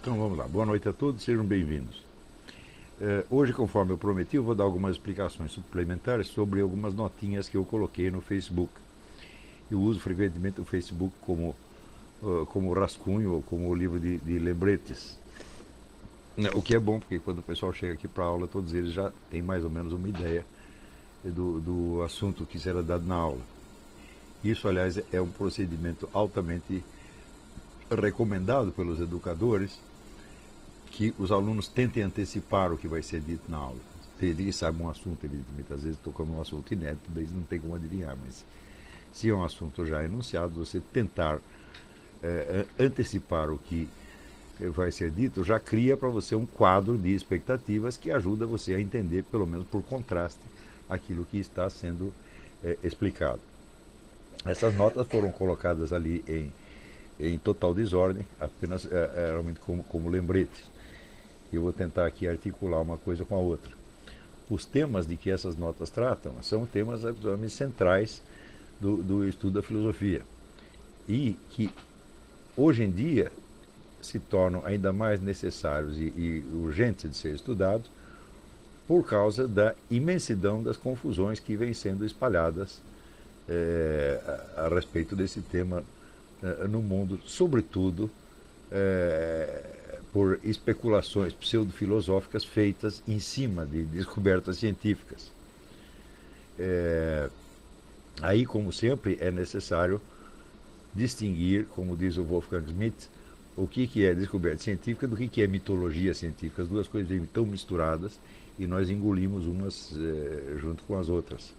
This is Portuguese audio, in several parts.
Então vamos lá. Boa noite a todos, sejam bem-vindos. Hoje, conforme eu prometi, eu vou dar algumas explicações suplementares sobre algumas notinhas que eu coloquei no Facebook. Eu uso frequentemente o Facebook como rascunho ou como livro de lembretes. O que é bom, porque quando o pessoal chega aqui para a aula, todos eles já têm mais ou menos uma ideia do assunto que será dado na aula. Isso, aliás, é um procedimento altamente recomendado pelos educadores, que os alunos tentem antecipar o que vai ser dito na aula. Ele sabe um assunto, evidentemente, às vezes tocando um assunto inédito, daí não tem como adivinhar, mas se é um assunto já enunciado, você tentar antecipar o que vai ser dito, já cria para você um quadro de expectativas que ajuda você a entender, pelo menos por contraste, aquilo que está sendo explicado. Essas notas foram colocadas ali em total desordem, apenas realmente como lembretes. Eu vou tentar aqui articular uma coisa com a outra. Os temas de que essas notas tratam são temas absolutamente centrais do estudo da filosofia e que hoje em dia se tornam ainda mais necessários e urgentes de ser estudados por causa da imensidão das confusões que vêm sendo espalhadas a respeito desse tema no mundo, sobretudo por especulações pseudofilosóficas feitas em cima de descobertas científicas. Aí, como sempre, é necessário distinguir, como diz o Wolfgang Schmidt, o que é descoberta científica do que é mitologia científica. As duas coisas estão misturadas e nós engolimos umas junto com as outras.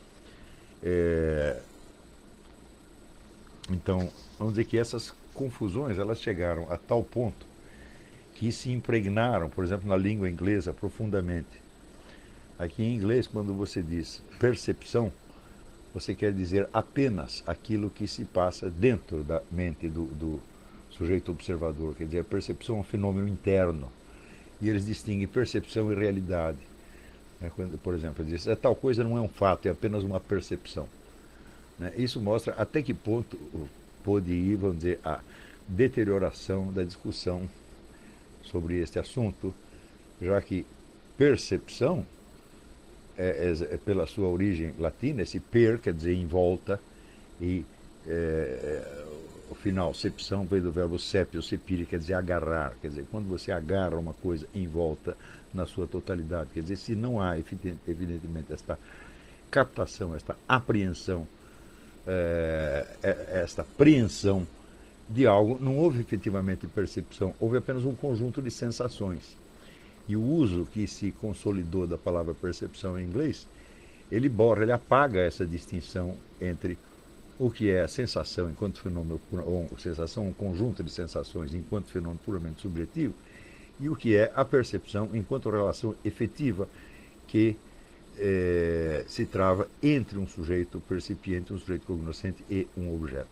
Então, vamos dizer que essas confusões elas chegaram a tal ponto que se impregnaram, por exemplo, na língua inglesa profundamente. Aqui em inglês, quando você diz percepção, você quer dizer apenas aquilo que se passa dentro da mente do sujeito observador. Quer dizer, a percepção é um fenômeno interno. E eles distinguem percepção e realidade. Quando, por exemplo, eles dizem, tal coisa não é um fato, é apenas uma percepção. Isso mostra até que ponto pode ir, vamos dizer, a deterioração da discussão sobre este assunto, já que percepção pela sua origem latina, esse per quer dizer em volta, e o final, cepção, veio do verbo sepio, sepire, quer dizer agarrar, quer dizer, quando você agarra uma coisa em volta na sua totalidade, quer dizer, se não há evidentemente esta captação, esta apreensão, esta apreensão de algo, não houve efetivamente percepção, houve apenas um conjunto de sensações. E o uso que se consolidou da palavra percepção em inglês, ele borra, ele apaga essa distinção entre o que é a sensação enquanto fenômeno, ou sensação, um conjunto de sensações enquanto fenômeno puramente subjetivo, e o que é a percepção enquanto relação efetiva que se trava entre um sujeito percipiente, um sujeito cognoscente e um objeto.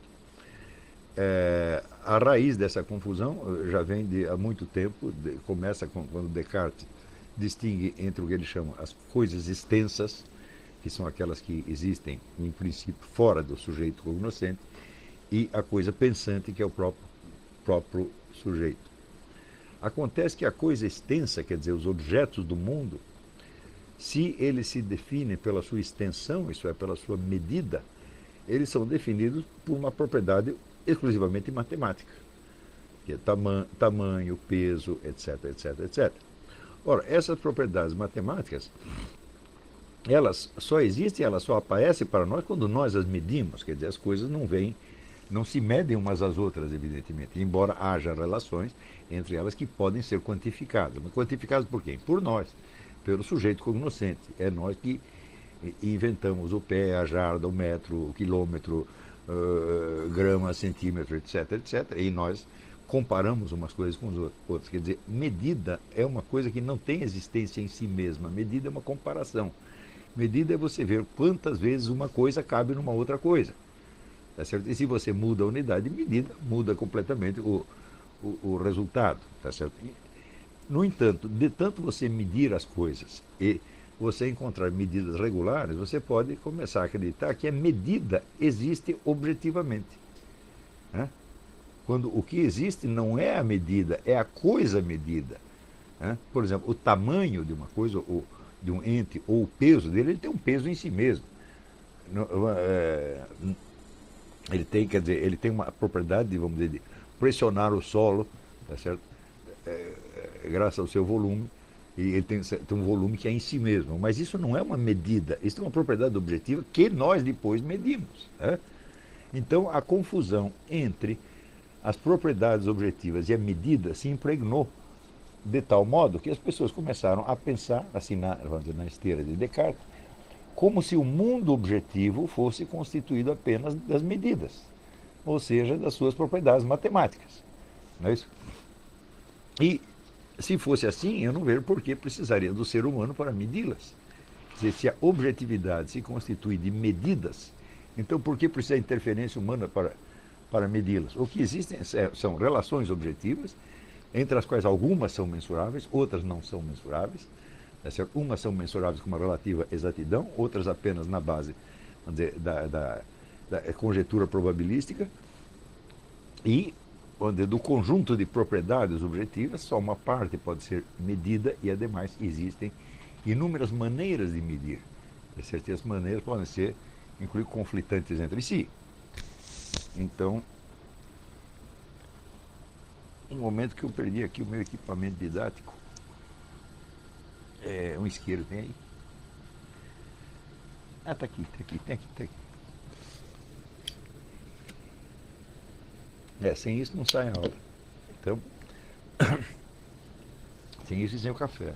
A raiz dessa confusão já vem há muito tempo, começa quando Descartes distingue entre o que ele chama as coisas extensas, que são aquelas que existem, em princípio, fora do sujeito cognoscente, e a coisa pensante, que é o próprio sujeito. Acontece que a coisa extensa, quer dizer, os objetos do mundo, se eles se definem pela sua extensão, isso é, pela sua medida, eles são definidos por uma propriedade exclusivamente matemática, que é tamanho, peso, etc, etc, etc. Ora, essas propriedades matemáticas, elas só existem, elas só aparecem para nós quando nós as medimos, quer dizer, as coisas não se medem umas às outras, evidentemente, embora haja relações entre elas que podem ser quantificadas. Mas quantificadas por quem? Por nós, pelo sujeito cognoscente. É nós que inventamos o pé, a jarda, o metro, o quilômetro, grama, centímetro, etc, etc. E nós comparamos umas coisas com as outras. Quer dizer, medida é uma coisa que não tem existência em si mesma. Medida é uma comparação. Medida é você ver quantas vezes uma coisa cabe numa outra coisa. Tá certo? E se você muda a unidade de medida, muda completamente o resultado. Tá certo? No entanto, de tanto você medir as coisas e você encontrar medidas regulares, você pode começar a acreditar que a medida existe objetivamente. Né? quando o que existe não é a medida, é a coisa medida. Né? Por exemplo, o tamanho de uma coisa, ou de um ente, ou o peso dele, ele tem um peso em si mesmo. Ele tem, quer dizer, ele tem uma propriedade, vamos dizer, de pressionar o solo, tá certo? Graças ao seu volume, e ele tem um volume que é em si mesmo. Mas isso não é uma medida, isso é uma propriedade objetiva que nós depois medimos. Né? Então, a confusão entre as propriedades objetivas e a medida se impregnou de tal modo que as pessoas começaram a pensar, assim, vamos dizer, na esteira de Descartes, como se o mundo objetivo fosse constituído apenas das medidas, ou seja, das suas propriedades matemáticas. Não é isso? E se fosse assim, eu não vejo por que precisaria do ser humano para medi-las. Quer dizer, se a objetividade se constitui de medidas, então por que precisa interferência humana para medi-las? O que existem são relações objetivas, entre as quais algumas são mensuráveis, outras não são mensuráveis. Umas são mensuráveis com uma relativa exatidão, outras apenas na base, vamos dizer, da conjectura probabilística. E do conjunto de propriedades objetivas, só uma parte pode ser medida e, ademais, existem inúmeras maneiras de medir. Essas maneiras podem ser, inclusive, conflitantes entre si. Então, um momento que eu perdi aqui o meu equipamento didático. Um isqueiro tem aí? Ah, tá aqui, tá aqui, tá aqui, tá aqui. Sem isso não sai a aula. Então, sem isso e sem o café.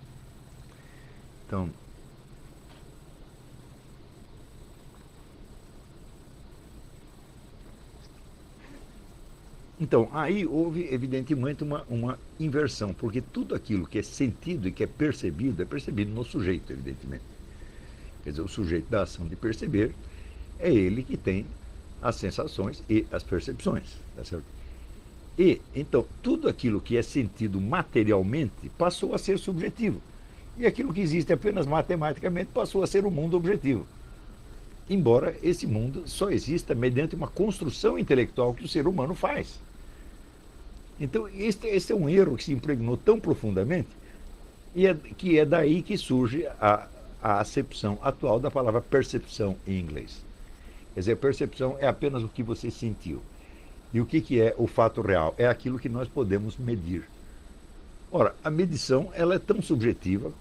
Então, aí houve, evidentemente, uma inversão, porque tudo aquilo que é sentido e que é percebido no sujeito, evidentemente. Quer dizer, o sujeito da ação de perceber é ele que tem as sensações e as percepções. Tá certo? E, então, tudo aquilo que é sentido materialmente passou a ser subjetivo. E aquilo que existe apenas matematicamente passou a ser o mundo objetivo. Embora esse mundo só exista mediante uma construção intelectual que o ser humano faz. Então, este é um erro que se impregnou tão profundamente, que é daí que surge a acepção atual da palavra percepção em inglês. Quer dizer, percepção é apenas o que você sentiu. E o que é o fato real? É aquilo que nós podemos medir. Ora, a medição ela é tão subjetiva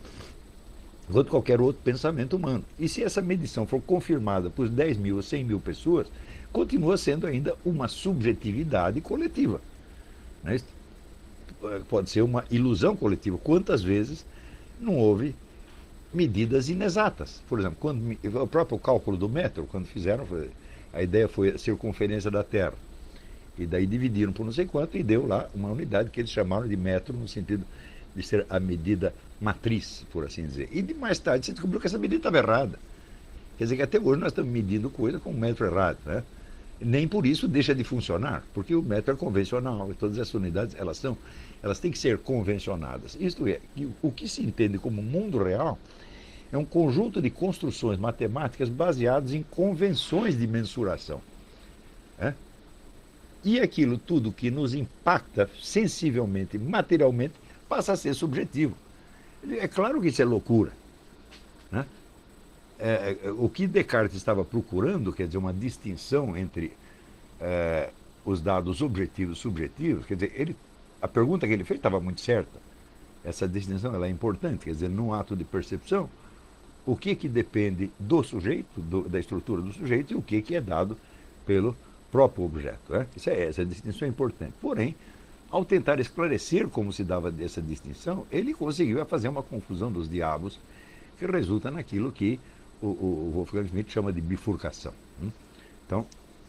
quanto qualquer outro pensamento humano. E se essa medição for confirmada por 10 mil ou 100 mil pessoas, continua sendo ainda uma subjetividade coletiva. Né? Pode ser uma ilusão coletiva. Quantas vezes não houve medidas inexatas? Por exemplo, o próprio cálculo do metro, quando fizeram, a ideia foi a circunferência da Terra. E daí dividiram por não sei quanto e deu lá uma unidade que eles chamaram de metro, no sentido de ser a medida matriz, por assim dizer. E de mais tarde se descobriu que essa medida estava errada. Quer dizer que até hoje nós estamos medindo coisa com um metro errado. Né? Nem por isso deixa de funcionar, porque o metro é convencional e todas essas unidades elas têm que ser convencionadas. Isto é, o que se entende como mundo real é um conjunto de construções matemáticas baseadas em convenções de mensuração. Né? E aquilo tudo que nos impacta sensivelmente, materialmente, passa a ser subjetivo. É claro que isso é loucura. Né? O que Descartes estava procurando, quer dizer, uma distinção entre os dados objetivos e subjetivos, quer dizer, a pergunta que ele fez estava muito certa. Essa distinção ela é importante, quer dizer, num ato de percepção, o que depende do sujeito, da estrutura do sujeito, e o que é dado pelo próprio objeto. Né? Essa distinção é importante. Porém, ao tentar esclarecer como se dava essa distinção, ele conseguiu fazer uma confusão dos diabos que resulta naquilo que o Wolfgang Schmidt chama de bifurcação. Então,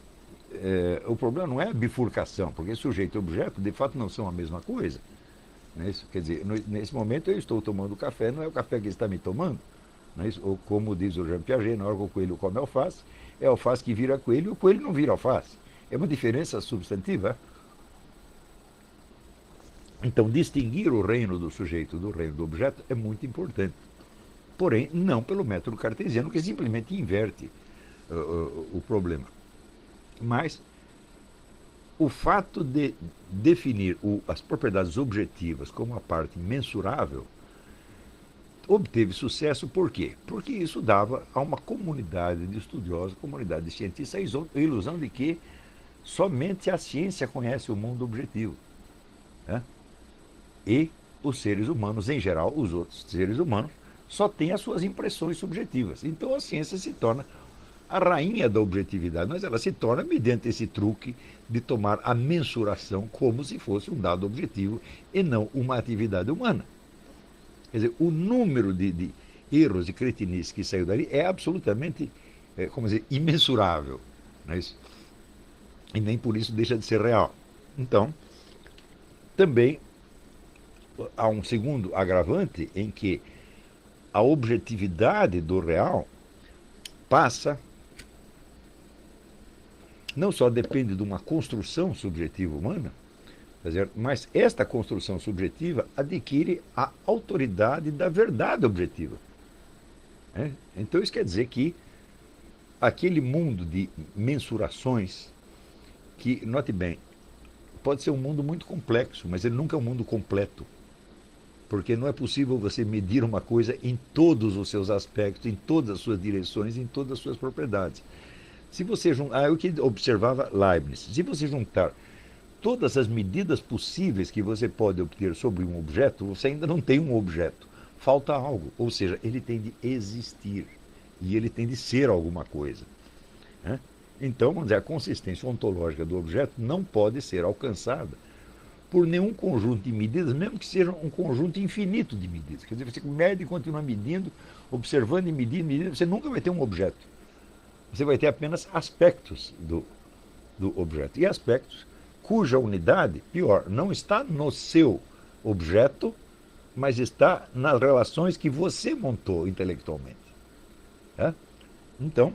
o problema não é a bifurcação, porque sujeito e objeto de fato não são a mesma coisa. Não é isso? Quer dizer, nesse momento eu estou tomando café, não é o café que ele está me tomando. Não é isso? Ou como diz o Jean Piaget, na hora que o coelho come alface, é alface que vira coelho e o coelho não vira alface. É uma diferença substantiva. Então, distinguir o reino do sujeito do reino do objeto é muito importante. Porém, não pelo método cartesiano, que simplesmente inverte o problema. Mas o fato de definir as propriedades objetivas como a parte mensurável obteve sucesso por quê? Porque isso dava a uma comunidade de estudiosos, comunidade de cientistas, a ilusão de que somente a ciência conhece o mundo objetivo. Né? E os seres humanos, em geral, os outros seres humanos, só têm as suas impressões subjetivas. Então a ciência se torna a rainha da objetividade, mas ela se torna mediante esse truque de tomar a mensuração como se fosse um dado objetivo e não uma atividade humana. Quer dizer, o número de erros e cretinices que saiu dali é absolutamente, como dizer, imensurável. Não é isso? E nem por isso deixa de ser real. Então, também há um segundo agravante em que a objetividade do real passa, não só depende de uma construção subjetiva humana, mas esta construção subjetiva adquire a autoridade da verdade objetiva. Então isso quer dizer que aquele mundo de mensurações, que, note bem, pode ser um mundo muito complexo, mas ele nunca é um mundo completo. Porque não é possível você medir uma coisa em todos os seus aspectos, em todas as suas direções, em todas as suas propriedades. Se você juntar, o que observava Leibniz, se você juntar todas as medidas possíveis que você pode obter sobre um objeto, você ainda não tem um objeto. Falta algo, ou seja, ele tem de existir e ele tem de ser alguma coisa. Né? Então, vamos dizer, a consistência ontológica do objeto não pode ser alcançada por nenhum conjunto de medidas, mesmo que seja um conjunto infinito de medidas. Quer dizer, você mede e continua medindo, observando e medindo, você nunca vai ter um objeto. Você vai ter apenas aspectos do objeto. E aspectos cuja unidade, pior, não está no seu objeto, mas está nas relações que você montou intelectualmente. Então,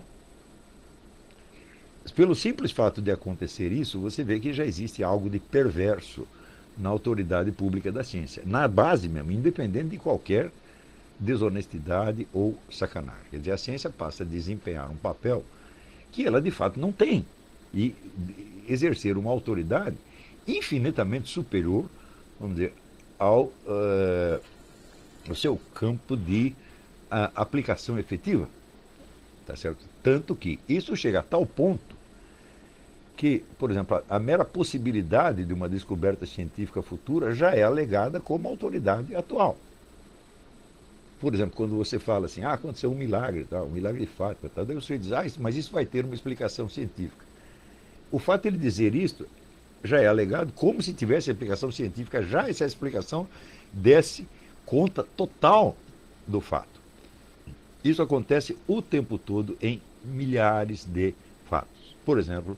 pelo simples fato de acontecer isso, você vê que já existe algo de perverso na autoridade pública da ciência, na base mesmo, independente de qualquer desonestidade ou sacanagem. Quer dizer, a ciência passa a desempenhar um papel que ela de fato não tem e exercer uma autoridade infinitamente superior, vamos dizer, ao seu campo de aplicação efetiva. Tá certo? Tanto que isso chega a tal ponto que, por exemplo, a mera possibilidade de uma descoberta científica futura já é alegada como autoridade atual. Por exemplo, quando você fala assim, aconteceu um milagre, um milagre de Fátima, daí você diz, mas isso vai ter uma explicação científica. O fato de ele dizer isso já é alegado como se tivesse explicação científica, já essa explicação desse conta total do fato. Isso acontece o tempo todo em milhares de fatos. Por exemplo,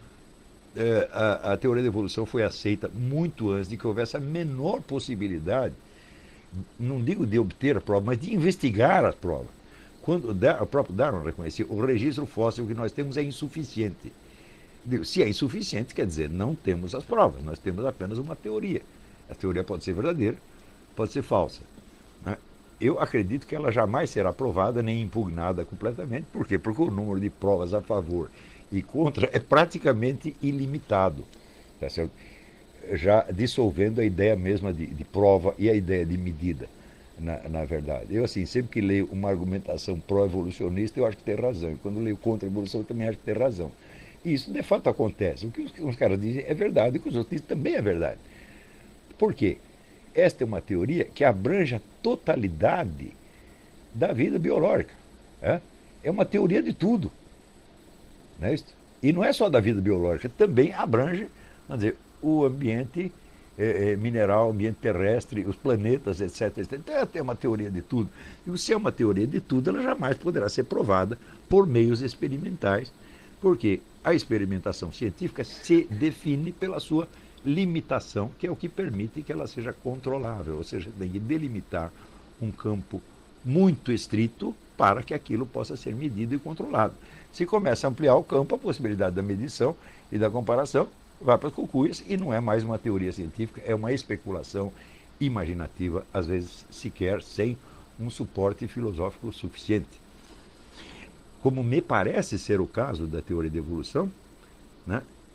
a teoria da evolução foi aceita muito antes de que houvesse a menor possibilidade, não digo de obter a prova, mas de investigar a prova. Quando o próprio Darwin reconhecia, o registro fóssil que nós temos é insuficiente. Se é insuficiente, quer dizer, não temos as provas, nós temos apenas uma teoria. A teoria pode ser verdadeira, pode ser falsa. Né? Eu acredito que ela jamais será provada nem impugnada completamente. Por quê? Porque o número de provas a favor e contra é praticamente ilimitado. Tá certo? Já dissolvendo a ideia mesma de prova e a ideia de medida, na verdade. Eu, assim, sempre que leio uma argumentação pró-evolucionista, eu acho que tem razão. E quando leio contra a evolução, eu também acho que tem razão. E isso, de fato, acontece. O que os caras dizem é verdade, e o que os outros dizem também é verdade. Por quê? Esta é uma teoria que abrange a totalidade da vida biológica. É uma teoria de tudo. Não é isso? E não é só da vida biológica, também abrange, vamos dizer, o ambiente mineral, o ambiente terrestre, os planetas, etc. Então, é uma teoria de tudo. E se é uma teoria de tudo, ela jamais poderá ser provada por meios experimentais, porque a experimentação científica se define pela sua limitação, que é o que permite que ela seja controlável, ou seja, tem que delimitar um campo muito estrito para que aquilo possa ser medido e controlado. Se começa a ampliar o campo, a possibilidade da medição e da comparação vai para as cucuias e não é mais uma teoria científica, é uma especulação imaginativa, às vezes sequer sem um suporte filosófico suficiente. Como me parece ser o caso da teoria da evolução, né,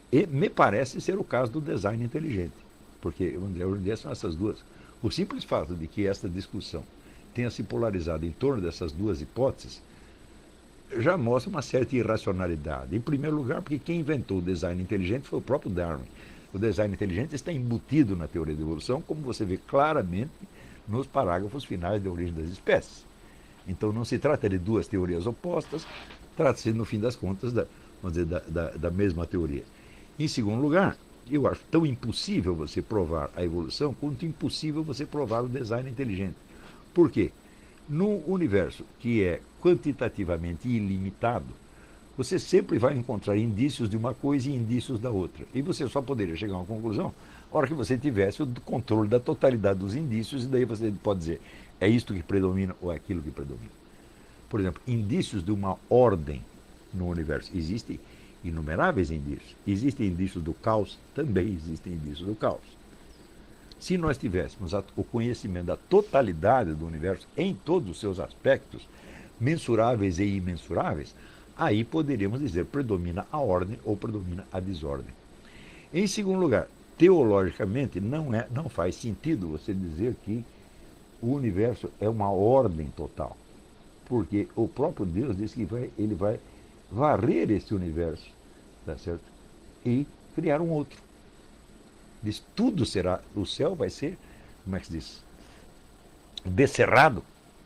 E me parece ser o caso do design inteligente, porque hoje em dia são essas duas. O simples fato de que esta discussão tenha se polarizado em torno dessas duas hipóteses já mostra uma certa irracionalidade. Em primeiro lugar, porque quem inventou o design inteligente foi o próprio Darwin. O design inteligente está embutido na teoria da evolução, como você vê claramente nos parágrafos finais da origem das espécies. Então não se trata de duas teorias opostas, trata-se, no fim das contas, vamos dizer, da mesma teoria. Em segundo lugar, eu acho tão impossível você provar a evolução quanto impossível você provar o design inteligente. Por quê? No universo que é quantitativamente ilimitado, você sempre vai encontrar indícios de uma coisa e indícios da outra. E você só poderia chegar a uma conclusão na hora que você tivesse o controle da totalidade dos indícios, e daí você pode dizer, é isto que predomina ou é aquilo que predomina. Por exemplo, indícios de uma ordem no universo. Existem inumeráveis indícios. Existem indícios do caos, também existem indícios do caos. Se nós tivéssemos o conhecimento da totalidade do universo em todos os seus aspectos, mensuráveis e imensuráveis, aí poderíamos dizer predomina a ordem ou predomina a desordem. Em segundo lugar, teologicamente não faz sentido você dizer que o universo é uma ordem total, porque o próprio Deus diz que ele vai varrer esse universo, tá certo? E criar um outro. Diz, tudo será, o céu vai ser, como é que se diz? Descerrado.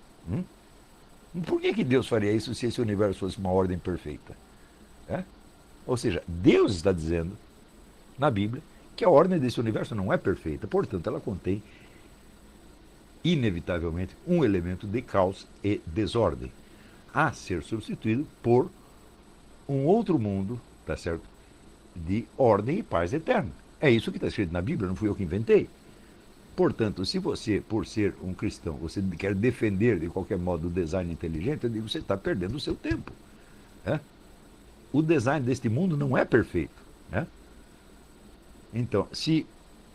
Por que Deus faria isso se esse universo fosse uma ordem perfeita? É? Ou seja, Deus está dizendo na Bíblia que a ordem desse universo não é perfeita, portanto, ela contém inevitavelmente um elemento de caos e desordem, a ser substituído por um outro mundo, tá certo? De ordem e paz eterna. É isso que está escrito na Bíblia, não fui eu que inventei. Portanto, se você, por ser um cristão, você quer defender de qualquer modo o design inteligente, eu digo, você está perdendo o seu tempo. Né? O design deste mundo não é perfeito. Né? Então, se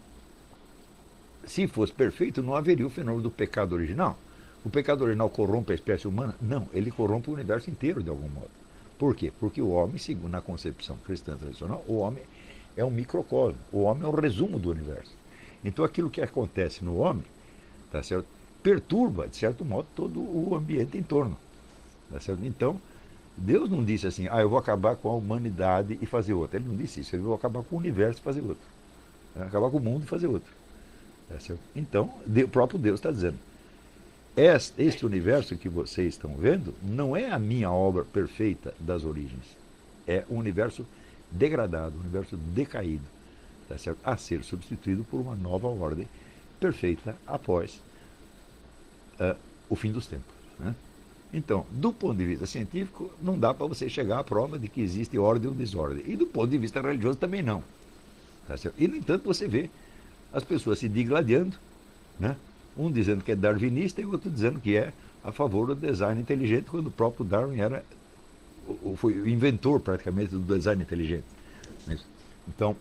fosse perfeito, não haveria o fenômeno do pecado original. O pecado original corrompe a espécie humana? Não, ele corrompe o universo inteiro de algum modo. Por quê? Porque o homem, segundo a concepção cristã tradicional, o homem é um microcosmo, o homem é um resumo do universo. Então aquilo que acontece no homem, tá certo? Perturba, de certo modo, todo o ambiente em torno. Tá certo? Então, Deus não disse assim, eu vou acabar com a humanidade e fazer outra. Ele não disse isso, ele vai acabar com o universo e fazer outro. Vai acabar com o mundo e fazer outro. Tá certo? Então, o próprio Deus está dizendo, este universo que vocês estão vendo não é a minha obra perfeita das origens. É um universo degradado, um universo decaído, tá certo? A ser substituído por uma nova ordem perfeita após o fim dos tempos. Né? Então, do ponto de vista científico, não dá para você chegar à prova de que existe ordem ou desordem. E do ponto de vista religioso também não. Tá certo? E, no entanto, você vê as pessoas se digladiando, né? Um dizendo que é darwinista e outro dizendo que é a favor do design inteligente, quando o próprio Darwin foi o inventor praticamente do design inteligente. Então,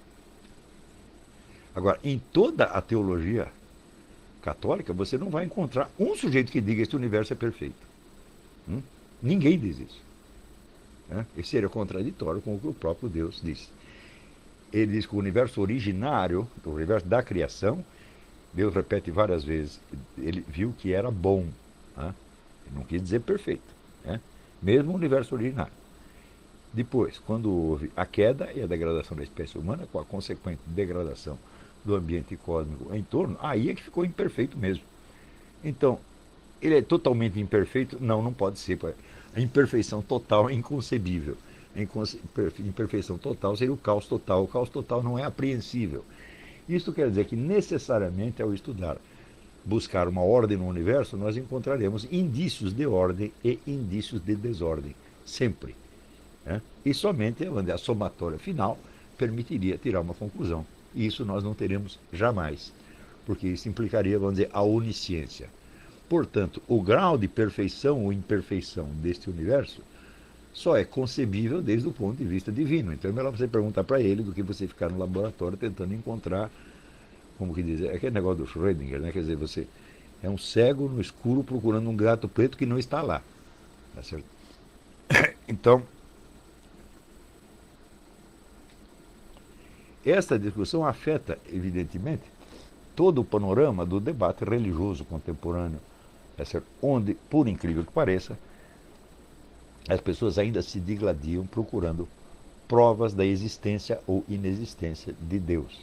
agora, em toda a teologia católica, você não vai encontrar um sujeito que diga que este universo é perfeito. Ninguém diz isso. Né? Isso seria contraditório com o que o próprio Deus disse. Ele diz que o universo originário, o universo da criação, Deus repete várias vezes, ele viu que era bom. Né? Ele não quis dizer perfeito. Né? Mesmo o universo originário. Depois, quando houve a queda e a degradação da espécie humana, com a consequente degradação do ambiente cósmico em torno, aí é que ficou imperfeito mesmo. Então, ele é totalmente imperfeito? Não, não pode ser. A imperfeição total é inconcebível. A imperfeição total seria o caos total. O caos total não é apreensível. Isso quer dizer que necessariamente, ao estudar, buscar uma ordem no universo, nós encontraremos indícios de ordem e indícios de desordem. Sempre. Né? E somente a somatória final permitiria tirar uma conclusão. E isso nós não teremos jamais, porque isso implicaria, vamos dizer, a onisciência. Portanto, o grau de perfeição ou imperfeição deste universo só é concebível desde o ponto de vista divino. Então é melhor você perguntar para ele do que você ficar no laboratório tentando encontrar, como que diz, é aquele negócio do Schrödinger, né? Quer dizer, você é um cego no escuro procurando um gato preto que não está lá. Tá certo? Então, esta discussão afeta, evidentemente, todo o panorama do debate religioso contemporâneo, onde, por incrível que pareça, as pessoas ainda se digladiam procurando provas da existência ou inexistência de Deus.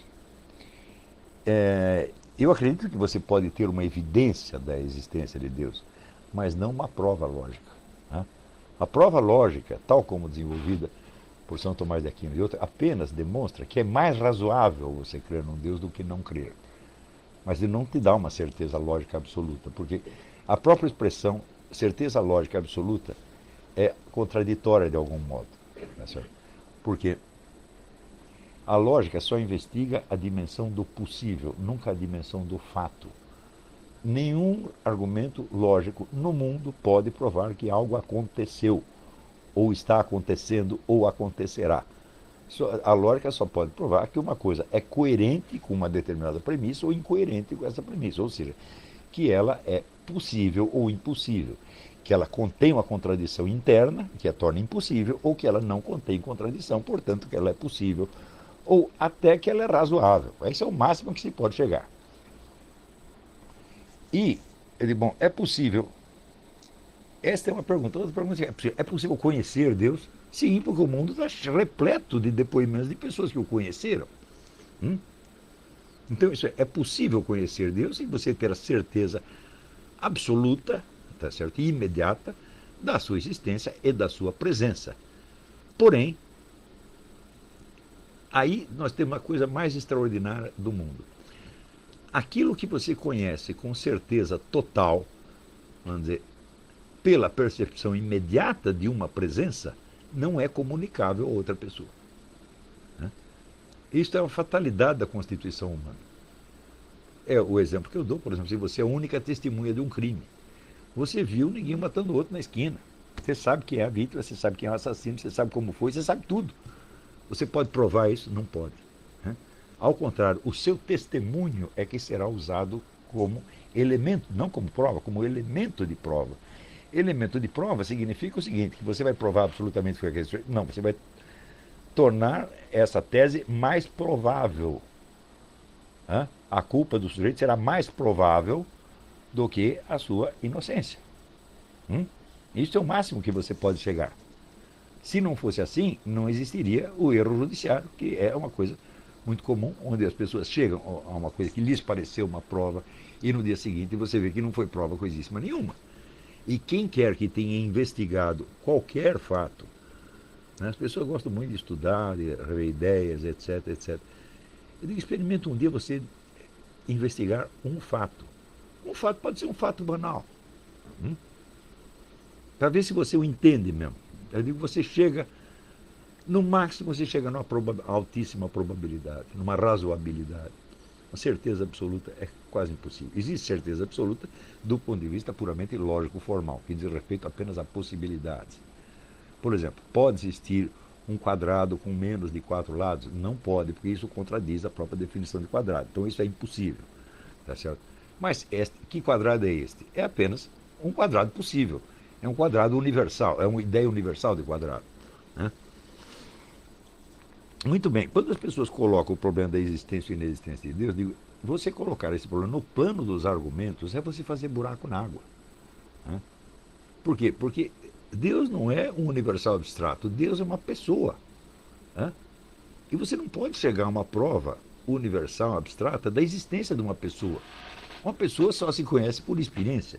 Eu acredito que você pode ter uma evidência da existência de Deus, mas não uma prova lógica. Né? A prova lógica, tal como desenvolvida por São Tomás de Aquino e outros, apenas demonstra que é mais razoável você crer num Deus do que não crer. Mas ele não te dá uma certeza lógica absoluta, porque a própria expressão certeza lógica absoluta é contraditória de algum modo. Tá certo? Porque a lógica só investiga a dimensão do possível, nunca a dimensão do fato. Nenhum argumento lógico no mundo pode provar que algo aconteceu, ou está acontecendo, ou acontecerá. A lógica só pode provar que uma coisa é coerente com uma determinada premissa ou incoerente com essa premissa, ou seja, que ela é possível ou impossível, que ela contém uma contradição interna, que a torna impossível, ou que ela não contém contradição, portanto que ela é possível, ou até que ela é razoável. Esse é o máximo que se pode chegar. E, bom, é possível. Esta é uma pergunta. Outra pergunta é possível conhecer Deus? Sim, porque o mundo está repleto de depoimentos de pessoas que o conheceram. Então, isso é possível conhecer Deus e você ter a certeza absoluta, tá certo, e imediata da sua existência e da sua presença. Porém, aí nós temos uma coisa mais extraordinária do mundo. Aquilo que você conhece com certeza total, vamos dizer, pela percepção imediata de uma presença, não é comunicável a outra pessoa. Isto é uma fatalidade da Constituição humana. É o exemplo que eu dou, por exemplo, se você é a única testemunha de um crime. Você viu ninguém matando o outro na esquina. Você sabe quem é a vítima, você sabe quem é o assassino, você sabe como foi, você sabe tudo. Você pode provar isso? Não pode. Ao contrário, o seu testemunho é que será usado como elemento, não como prova, como elemento de prova. Elemento de prova significa o seguinte, que você vai provar absolutamente que foi aquele. Não, você vai tornar essa tese mais provável. A culpa do sujeito será mais provável do que a sua inocência. Isso é o máximo que você pode chegar. Se não fosse assim, não existiria o erro judiciário, que é uma coisa muito comum, onde as pessoas chegam a uma coisa que lhes pareceu uma prova e no dia seguinte você vê que não foi prova coisíssima nenhuma. E quem quer que tenha investigado qualquer fato, as pessoas gostam muito de estudar, de rever ideias, etc, etc. Eu digo, experimenta um dia você investigar um fato. Um fato pode ser um fato banal. Para ver se você o entende mesmo. Eu digo, você chega, no máximo você chega numa altíssima probabilidade, numa razoabilidade. A certeza absoluta é quase impossível. Existe certeza absoluta do ponto de vista puramente lógico-formal, que diz respeito apenas a possibilidades. Por exemplo, pode existir um quadrado com menos de 4 lados? Não pode, porque isso contradiz a própria definição de quadrado. Então isso é impossível. Tá certo? Mas que quadrado é este? É apenas um quadrado possível. É um quadrado universal, é uma ideia universal de quadrado. Muito bem, quando as pessoas colocam o problema da existência e inexistência de Deus, eu digo, você colocar esse problema no plano dos argumentos é você fazer buraco na água. Por quê? Porque Deus não é um universal abstrato, Deus é uma pessoa. E você não pode chegar a uma prova universal abstrata da existência de uma pessoa. Uma pessoa só se conhece por experiência.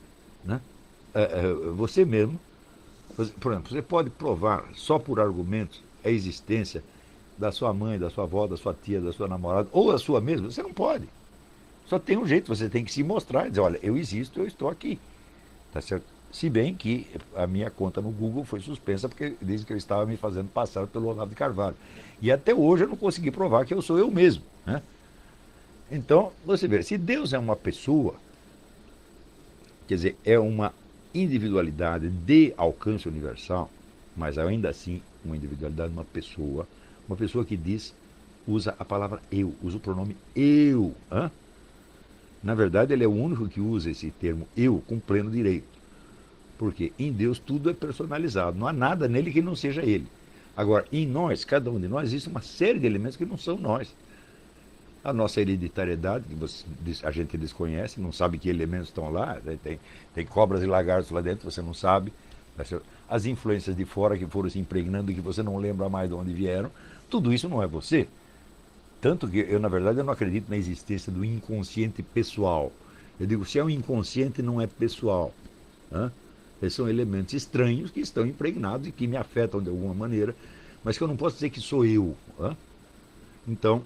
Você mesmo, por exemplo, você pode provar só por argumentos a existência da sua mãe, da sua avó, da sua tia, da sua namorada, ou a sua mesma. Você não pode. Só tem um jeito, você tem que se mostrar e dizer, olha, eu existo, eu estou aqui. Tá certo? Se bem que a minha conta no Google foi suspensa porque dizem que eu estava me fazendo passar pelo Olavo de Carvalho. E até hoje eu não consegui provar que eu sou eu mesmo. Então, você vê, se Deus é uma pessoa, quer dizer, é uma individualidade de alcance universal, mas ainda assim uma individualidade de uma pessoa que usa a palavra eu, usa o pronome eu. Na verdade, ele é o único que usa esse termo eu com pleno direito. Porque em Deus tudo é personalizado, não há nada nele que não seja ele. Agora, em nós, cada um de nós, existe uma série de elementos que não são nós. A nossa hereditariedade, a gente desconhece, não sabe que elementos estão lá, né? Tem cobras e lagartos lá dentro, você não sabe. As influências de fora que foram se impregnando e que você não lembra mais de onde vieram, tudo isso não é você. Tanto que eu, na verdade, eu não acredito na existência do inconsciente pessoal. Eu digo, se é um inconsciente, não é pessoal. Né? Esses são elementos estranhos que estão impregnados e que me afetam de alguma maneira, mas que eu não posso dizer que sou eu. Né? Então,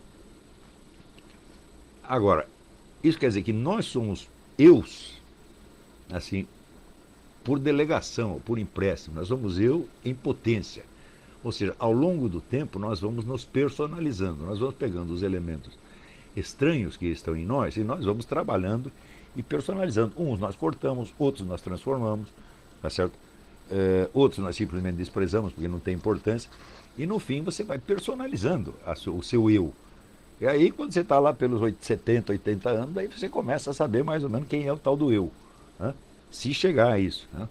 agora, isso quer dizer que nós somos eus, assim, por delegação, por empréstimo. Nós somos eu em potência. Ou seja, ao longo do tempo nós vamos nos personalizando, nós vamos pegando os elementos estranhos que estão em nós e nós vamos trabalhando e personalizando. Uns nós cortamos, outros nós transformamos, tá certo? Outros nós simplesmente desprezamos porque não tem importância. E no fim você vai personalizando o seu eu. E aí quando você está lá pelos 70, 80 anos, aí você começa a saber mais ou menos quem é o tal do eu. Né? Se chegar a isso. Né?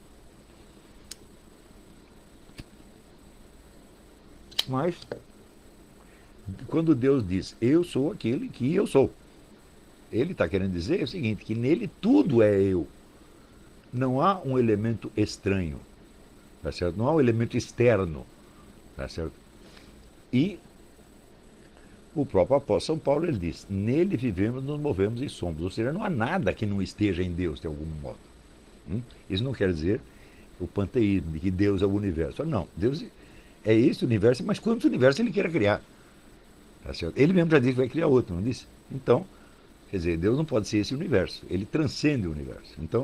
Mas, quando Deus diz, eu sou aquele que eu sou, ele está querendo dizer o seguinte, que nele tudo é eu. Não há um elemento estranho, tá certo? Não há um elemento externo, tá certo? E o próprio apóstolo São Paulo, ele diz, nele vivemos, nos movemos e somos. Ou seja, não há nada que não esteja em Deus, de algum modo. Isso não quer dizer o panteísmo, de que Deus é o universo. Não, Deus é esse universo, mas quantos universos ele queira criar? Tá certo? Ele mesmo já disse que vai criar outro, não disse? Então, quer dizer, Deus não pode ser esse universo, ele transcende o universo. Então,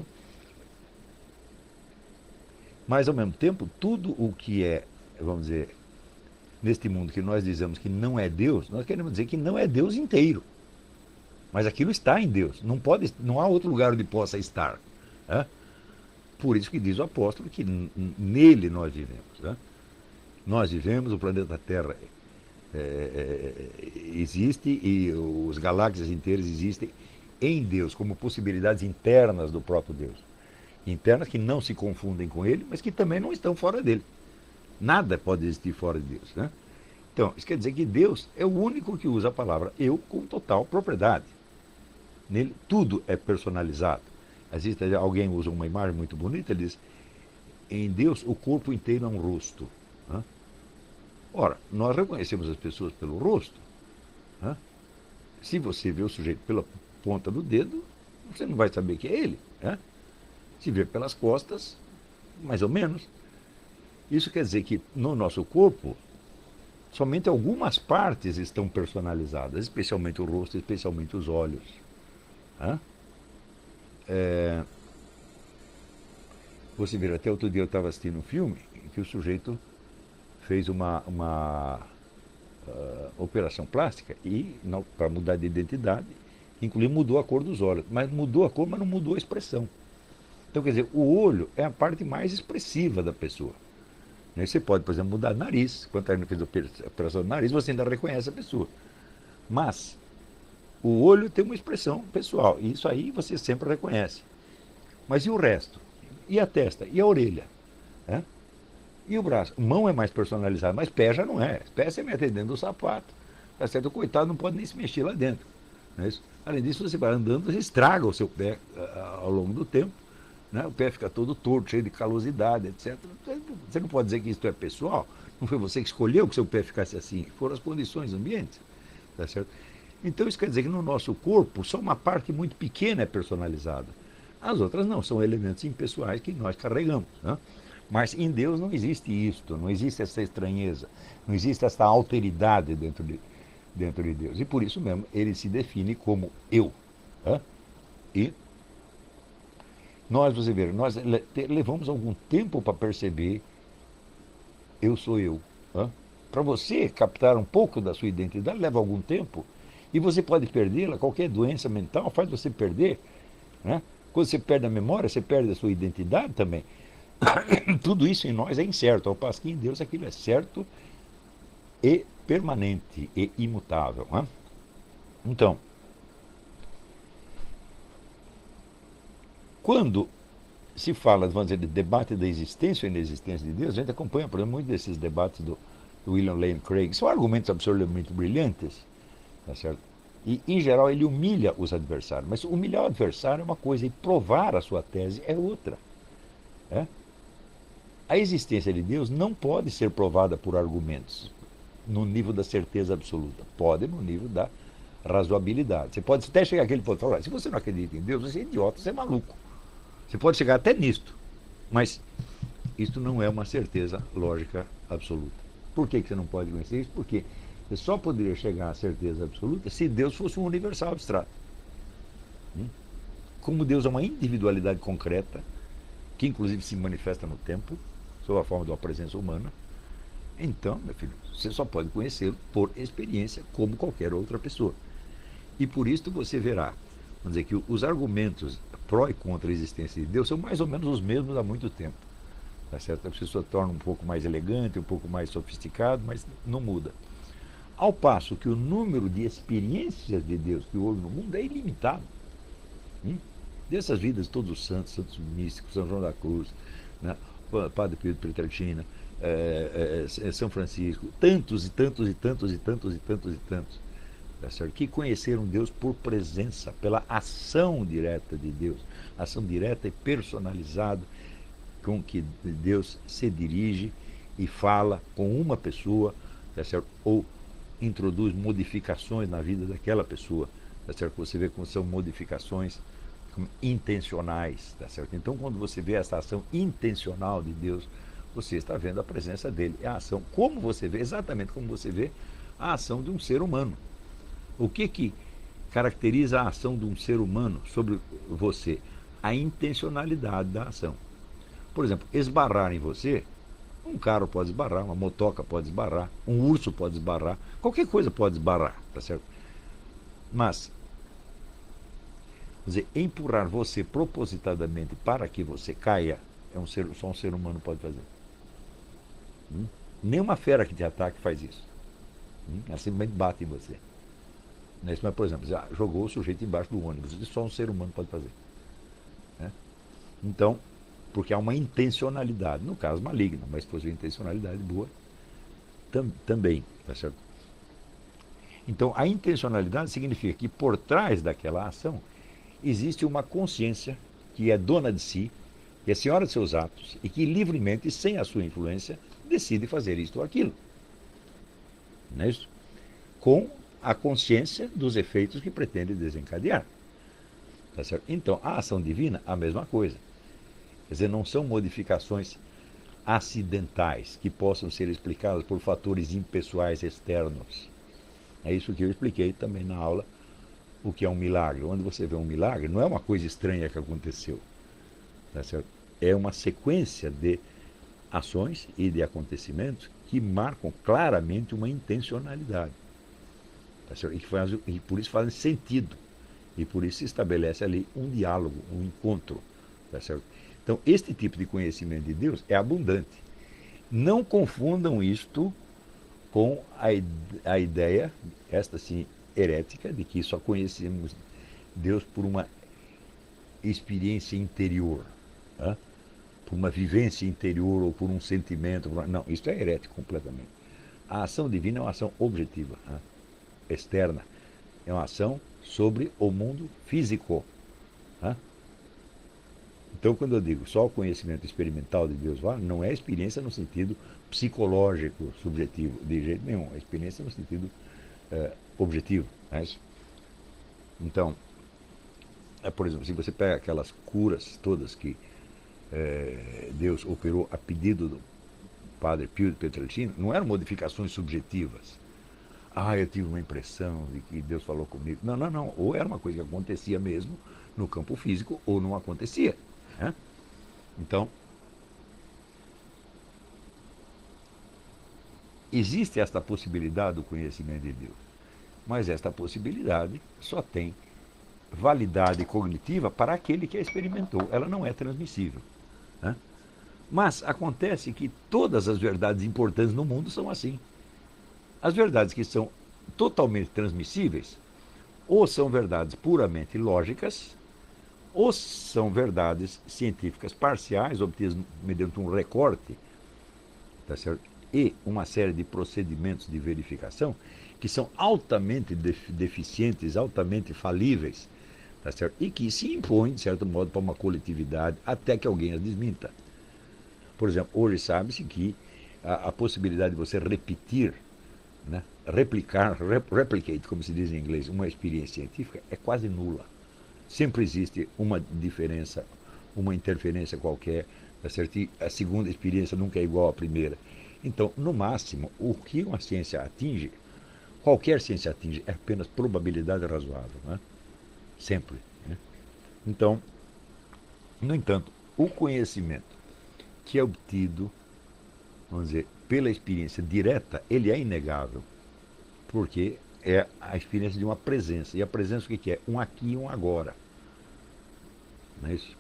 mas ao mesmo tempo, tudo o que é, vamos dizer, neste mundo que nós dizemos que não é Deus, nós queremos dizer que não é Deus inteiro. Mas aquilo está em Deus, não há outro lugar onde possa estar. Né? Por isso que diz o apóstolo que nele nós vivemos. Né? Nós vivemos, o planeta Terra existe e os galáxias inteiras existem em Deus, como possibilidades internas do próprio Deus. Internas que não se confundem com ele, mas que também não estão fora dele. Nada pode existir fora de Deus. Né? Então, isso quer dizer que Deus é o único que usa a palavra eu com total propriedade. Nele tudo é personalizado. Existe, alguém usa uma imagem muito bonita, ele diz, em Deus o corpo inteiro é um rosto. Né? Ora, nós reconhecemos as pessoas pelo rosto. Né? Se você vê o sujeito pela ponta do dedo, você não vai saber que é ele. Né? Se vê pelas costas, mais ou menos. Isso quer dizer que no nosso corpo, somente algumas partes estão personalizadas, especialmente o rosto, especialmente os olhos. Né? Você vê, até outro dia eu estava assistindo um filme em que o sujeito fez uma operação plástica e para mudar de identidade, inclusive mudou a cor dos olhos, mas mudou a cor, mas não mudou a expressão. Então, quer dizer, o olho é a parte mais expressiva da pessoa. Você pode, por exemplo, mudar o nariz. Quando a gente fez a operação do nariz, você ainda reconhece a pessoa. Mas o olho tem uma expressão pessoal, e isso aí você sempre reconhece. Mas e o resto? E a testa? E a orelha? Né? E o braço? Mão é mais personalizada, mas pé já não é. Pé você mete dentro do sapato. Tá certo? O coitado não pode nem se mexer lá dentro. Não é isso? Além disso, você vai andando, você estraga o seu pé ao longo do tempo. Né? O pé fica todo torto, cheio de calosidade, etc. Você não pode dizer que isso é pessoal. Não foi você que escolheu que seu pé ficasse assim. Foram as condições ambientes. Tá certo? Então isso quer dizer que no nosso corpo só uma parte muito pequena é personalizada. As outras não, são elementos impessoais que nós carregamos. Né? Mas em Deus não existe isto, não existe essa estranheza, não existe essa alteridade dentro de Deus. E por isso mesmo ele se define como eu. Né? E nós, você vê, nós levamos algum tempo para perceber eu sou eu. Né? Para você captar um pouco da sua identidade leva algum tempo. E você pode perdê-la, qualquer doença mental faz você perder. Né? Quando você perde a memória, você perde a sua identidade também. Tudo isso em nós é incerto, ao passo que em Deus aquilo é certo e permanente e imutável. Né? Então, quando se fala, vamos dizer, de debate da existência ou inexistência de Deus, a gente acompanha, por exemplo, muito desses debates William Lane Craig, são argumentos absolutamente brilhantes, tá certo? E, em geral, ele humilha os adversários. Mas humilhar o adversário é uma coisa e provar a sua tese é outra. É? A existência de Deus não pode ser provada por argumentos no nível da certeza absoluta. Pode no nível da razoabilidade. Você pode até chegar àquele ponto e falar, se você não acredita em Deus, você é idiota, você é maluco. Você pode chegar até nisto. Mas isto não é uma certeza lógica absoluta. Por que você não pode conhecer isso? Porque você só poderia chegar à certeza absoluta se Deus fosse um universal abstrato. Como Deus é uma individualidade concreta, que inclusive se manifesta no tempo, sob a forma de uma presença humana, então, meu filho, você só pode conhecê-lo por experiência, como qualquer outra pessoa. E por isso você verá, vamos dizer que os argumentos pró e contra a existência de Deus são mais ou menos os mesmos há muito tempo. Tá certo? A pessoa torna um pouco mais elegante, um pouco mais sofisticado, mas não muda. Ao passo que o número de experiências de Deus que houve no mundo é ilimitado. Dessas vidas de todos os santos, santos místicos, São João da Cruz, né? Padre Pio de Pietrelcina, São Francisco, tantos e tantos e tantos e tantos e tantos e tantos, tá certo? Que conheceram Deus por presença, pela ação direta de Deus, ação direta e personalizada com que Deus se dirige e fala com uma pessoa, tá certo? Ou introduz modificações na vida daquela pessoa, tá certo? Você vê como são modificações intencionais, tá certo? Então, quando você vê essa ação intencional de Deus, você está vendo a presença dele. É a ação, como você vê, exatamente como você vê a ação de um ser humano. O que caracteriza a ação de um ser humano sobre você? A intencionalidade da ação. Por exemplo, esbarrar em você, um carro pode esbarrar, uma motoca pode esbarrar, um urso pode esbarrar, qualquer coisa pode esbarrar, tá certo? Mas, quer dizer, empurrar você propositadamente para que você caia, só um ser humano pode fazer. Nenhuma fera que te ataque faz isso. Ela simplesmente bate em você. Mas, por exemplo, jogou o sujeito embaixo do ônibus, isso só um ser humano pode fazer. Então, porque há uma intencionalidade, no caso maligna, mas se fosse uma intencionalidade boa, também, tá certo? Então, a intencionalidade significa que por trás daquela ação existe uma consciência que é dona de si, que é senhora de seus atos e que livremente, sem a sua influência, decide fazer isto ou aquilo. Não é isso? Com a consciência dos efeitos que pretende desencadear. Tá certo? Então, a ação divina, a mesma coisa. Quer dizer, não são modificações acidentais que possam ser explicadas por fatores impessoais externos. É isso que eu expliquei também na aula, o que é um milagre. Onde você vê um milagre, não é uma coisa estranha que aconteceu. Tá certo? É uma sequência de ações e de acontecimentos que marcam claramente uma intencionalidade. Tá certo? E por isso fazem sentido. E por isso se estabelece ali um diálogo, um encontro. Tá certo? Então, este tipo de conhecimento de Deus é abundante. Não confundam isto com a ideia, esta sim, herética, de que só conhecemos Deus por uma experiência interior, né? Por uma vivência interior ou por um sentimento. Não, isso é herético completamente. A ação divina é uma ação objetiva, né? Externa. É uma ação sobre o mundo físico. Né? Então, quando eu digo só o conhecimento experimental de Deus vale, não é experiência no sentido psicológico, subjetivo, de jeito nenhum. É experiência no sentido objetivo. Não é isso? Então, por exemplo, se você pega aquelas curas todas que Deus operou a pedido do Padre Pio de Pietrelcina, não eram modificações subjetivas. Eu tive uma impressão de que Deus falou comigo. Não, não, não. Ou era uma coisa que acontecia mesmo no campo físico, ou não acontecia. Né? Então, existe esta possibilidade do conhecimento de Deus. Mas esta possibilidade só tem validade cognitiva para aquele que a experimentou. Ela não é transmissível. Né? Mas acontece que todas as verdades importantes no mundo são assim. As verdades que são totalmente transmissíveis, ou são verdades puramente lógicas, ou são verdades científicas parciais, obtidas mediante um recorte, tá certo? e uma série de procedimentos de verificação que são altamente deficientes, altamente falíveis, tá certo? E que se impõem, de certo modo, para uma coletividade até que alguém as desminta. Por exemplo, hoje sabe-se que a possibilidade de você repetir, né, replicar, replicate, como se diz em inglês, uma experiência científica é quase nula. Sempre existe uma diferença, uma interferência qualquer, tá certo? E a segunda experiência nunca é igual à primeira. Então, no máximo, o que uma ciência atinge, qualquer ciência atinge, é apenas probabilidade razoável, né? Sempre. Né? Então, no entanto, o conhecimento que é obtido, vamos dizer, pela experiência direta, ele é inegável, porque é a experiência de uma presença. E a presença o que é? Um aqui e um agora. Não é isso?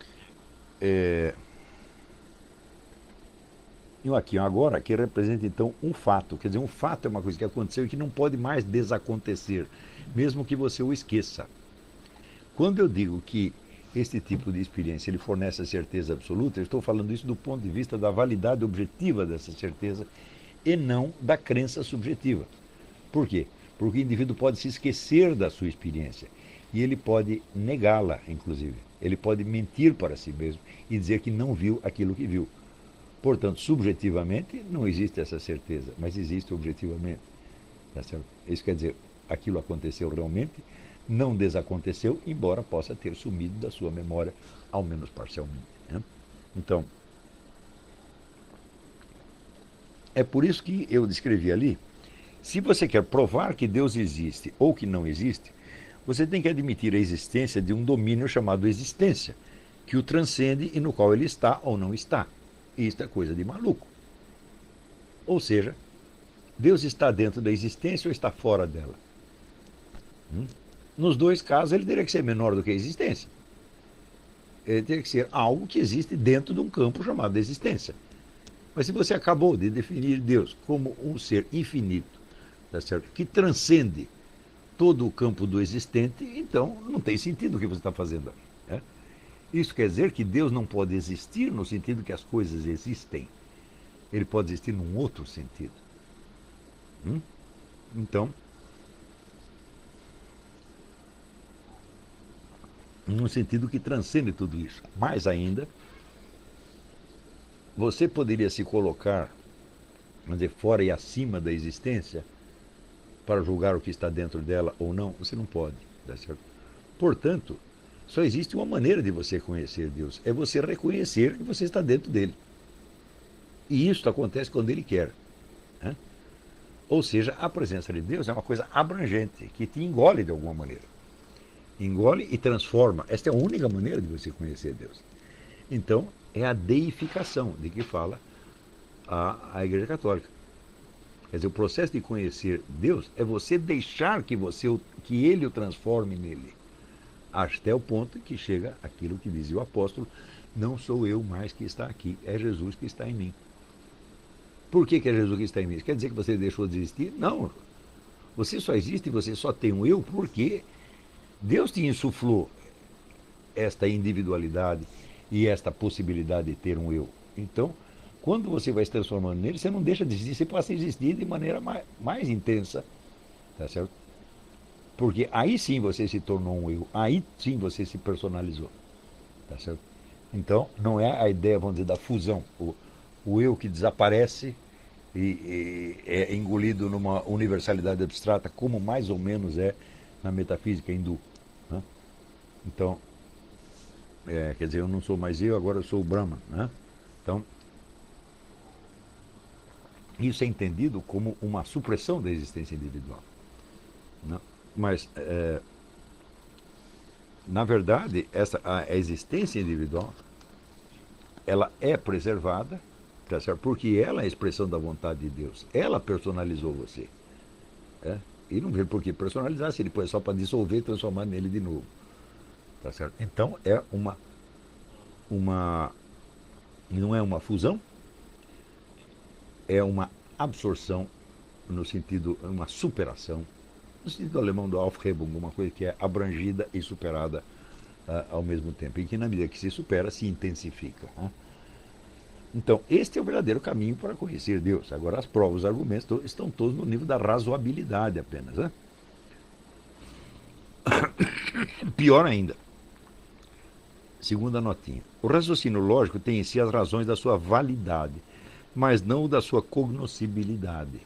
E um aqui e um agora que representa então um fato. Quer dizer, um fato é uma coisa que aconteceu e que não pode mais desacontecer, mesmo que você o esqueça. Quando eu digo que este tipo de experiência ele fornece a certeza absoluta, eu estou falando isso do ponto de vista da validade objetiva dessa certeza e não da crença subjetiva. Por quê? Porque o indivíduo pode se esquecer da sua experiência e ele pode negá-la, inclusive. Ele pode mentir para si mesmo e dizer que não viu aquilo que viu. Portanto, subjetivamente, não existe essa certeza, mas existe objetivamente. Tá certo? Isso quer dizer, aquilo aconteceu realmente, não desaconteceu, embora possa ter sumido da sua memória, ao menos parcialmente. Né? Então, é por isso que eu descrevi ali, se você quer provar que Deus existe ou que não existe, você tem que admitir a existência de um domínio chamado existência, que o transcende e no qual ele está ou não está. Isto é coisa de maluco. Ou seja, Deus está dentro da existência ou está fora dela? Nos dois casos, ele teria que ser menor do que a existência. Ele teria que ser algo que existe dentro de um campo chamado existência. Mas se você acabou de definir Deus como um ser infinito, tá certo? Que transcende todo o campo do existente, então não tem sentido o que você está fazendo ali. Né? Isso quer dizer que Deus não pode existir no sentido que as coisas existem. Ele pode existir num outro sentido. Então, num sentido que transcende tudo isso. Mais ainda, você poderia se colocar, vamos dizer, fora e acima da existência para julgar o que está dentro dela ou não? Você não pode. Tá certo? Portanto, só existe uma maneira de você conhecer Deus. É você reconhecer que você está dentro dele. E isso acontece quando ele quer. Né? Ou seja, a presença de Deus é uma coisa abrangente, que te engole de alguma maneira. Engole e transforma. Esta é a única maneira de você conhecer Deus. Então, é a deificação de que fala a Igreja Católica. Quer dizer, o processo de conhecer Deus é você deixar que ele o transforme nele. Até o ponto que chega aquilo que dizia o apóstolo, não sou eu mais que está aqui, é Jesus que está em mim. Por que é Jesus que está em mim? Quer dizer que você deixou de existir? Não. Você só existe e você só tem um eu porque Deus te insuflou esta individualidade e esta possibilidade de ter um eu. Então, quando você vai se transformando nele, você não deixa de existir, você passa a existir de maneira mais intensa. Tá certo? Porque aí sim você se tornou um eu, aí sim você se personalizou. Tá certo? Então, não é a ideia, vamos dizer, da fusão. O eu que desaparece e é engolido numa universalidade abstrata, como mais ou menos é na metafísica hindu. Né? Então, quer dizer, eu não sou mais eu, agora eu sou o Brahman. Né? Então, isso é entendido como uma supressão da existência individual. Né? Mas, na verdade, a existência individual ela é preservada, tá certo? Porque ela é a expressão da vontade de Deus. Ela personalizou você. E não vê por que personalizar se ele põe só para dissolver e transformar nele de novo. Tá certo? Então é não é uma fusão, é uma absorção no sentido, uma superação, no sentido alemão do Aufhebung, uma coisa que é abrangida e superada ao mesmo tempo, e que na medida que se supera, se intensifica. Né? Então, este é o verdadeiro caminho para conhecer Deus. Agora, as provas, os argumentos estão todos no nível da razoabilidade apenas. Né? Pior ainda, segunda notinha. O raciocínio lógico tem em si as razões da sua validade, mas não da sua cognoscibilidade.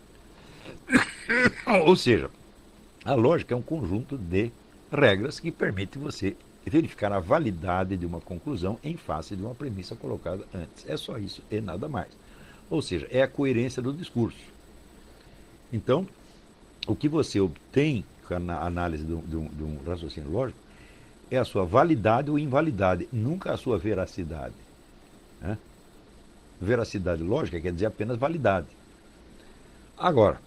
Ou seja, a lógica é um conjunto de regras que permite você verificar a validade de uma conclusão em face de uma premissa colocada antes. É só isso e nada mais. Ou seja, é a coerência do discurso. Então, o que você obtém na análise de um raciocínio lógico é a sua validade ou invalidade, nunca a sua veracidade. Né? Veracidade lógica quer dizer apenas validade. Agora,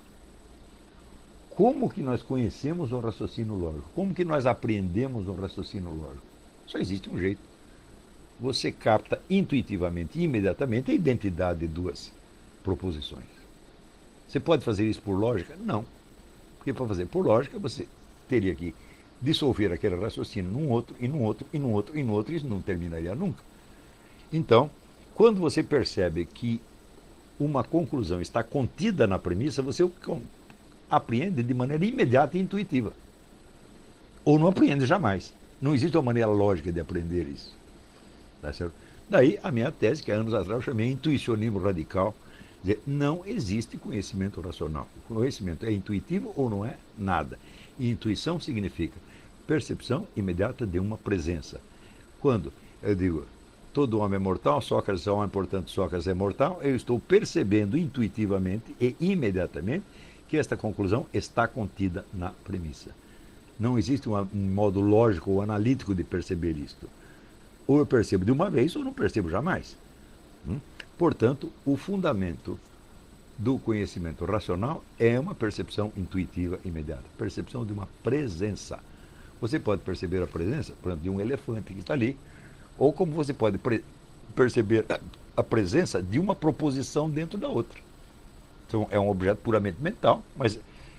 como que nós conhecemos o raciocínio lógico? Como que nós aprendemos o raciocínio lógico? Só existe um jeito. Você capta intuitivamente e imediatamente a identidade de duas proposições. Você pode fazer isso por lógica? Não. Porque para fazer por lógica, você teria que dissolver aquele raciocínio num outro, e num outro, e num outro, e num outro, e isso não terminaria nunca. Então, quando você percebe que uma conclusão está contida na premissa, você apreende de maneira imediata e intuitiva. Ou não apreende jamais. Não existe uma maneira lógica de aprender isso. Tá certo? Daí a minha tese, que há anos atrás eu chamei de intuicionismo radical. Dizer, não existe conhecimento racional. O conhecimento é intuitivo ou não é? Nada. E intuição significa percepção imediata de uma presença. Quando eu digo, todo homem é mortal, Sócrates é homem, portanto Sócrates é mortal, eu estou percebendo intuitivamente e imediatamente que esta conclusão está contida na premissa. Não existe um modo lógico ou analítico de perceber isto. Ou eu percebo de uma vez ou não percebo jamais. Portanto, o fundamento do conhecimento racional é uma percepção intuitiva imediata, percepção de uma presença. Você pode perceber a presença, por exemplo, de um elefante que está ali, ou como você pode perceber a presença de uma proposição dentro da outra. Então, é um objeto puramente mental, mas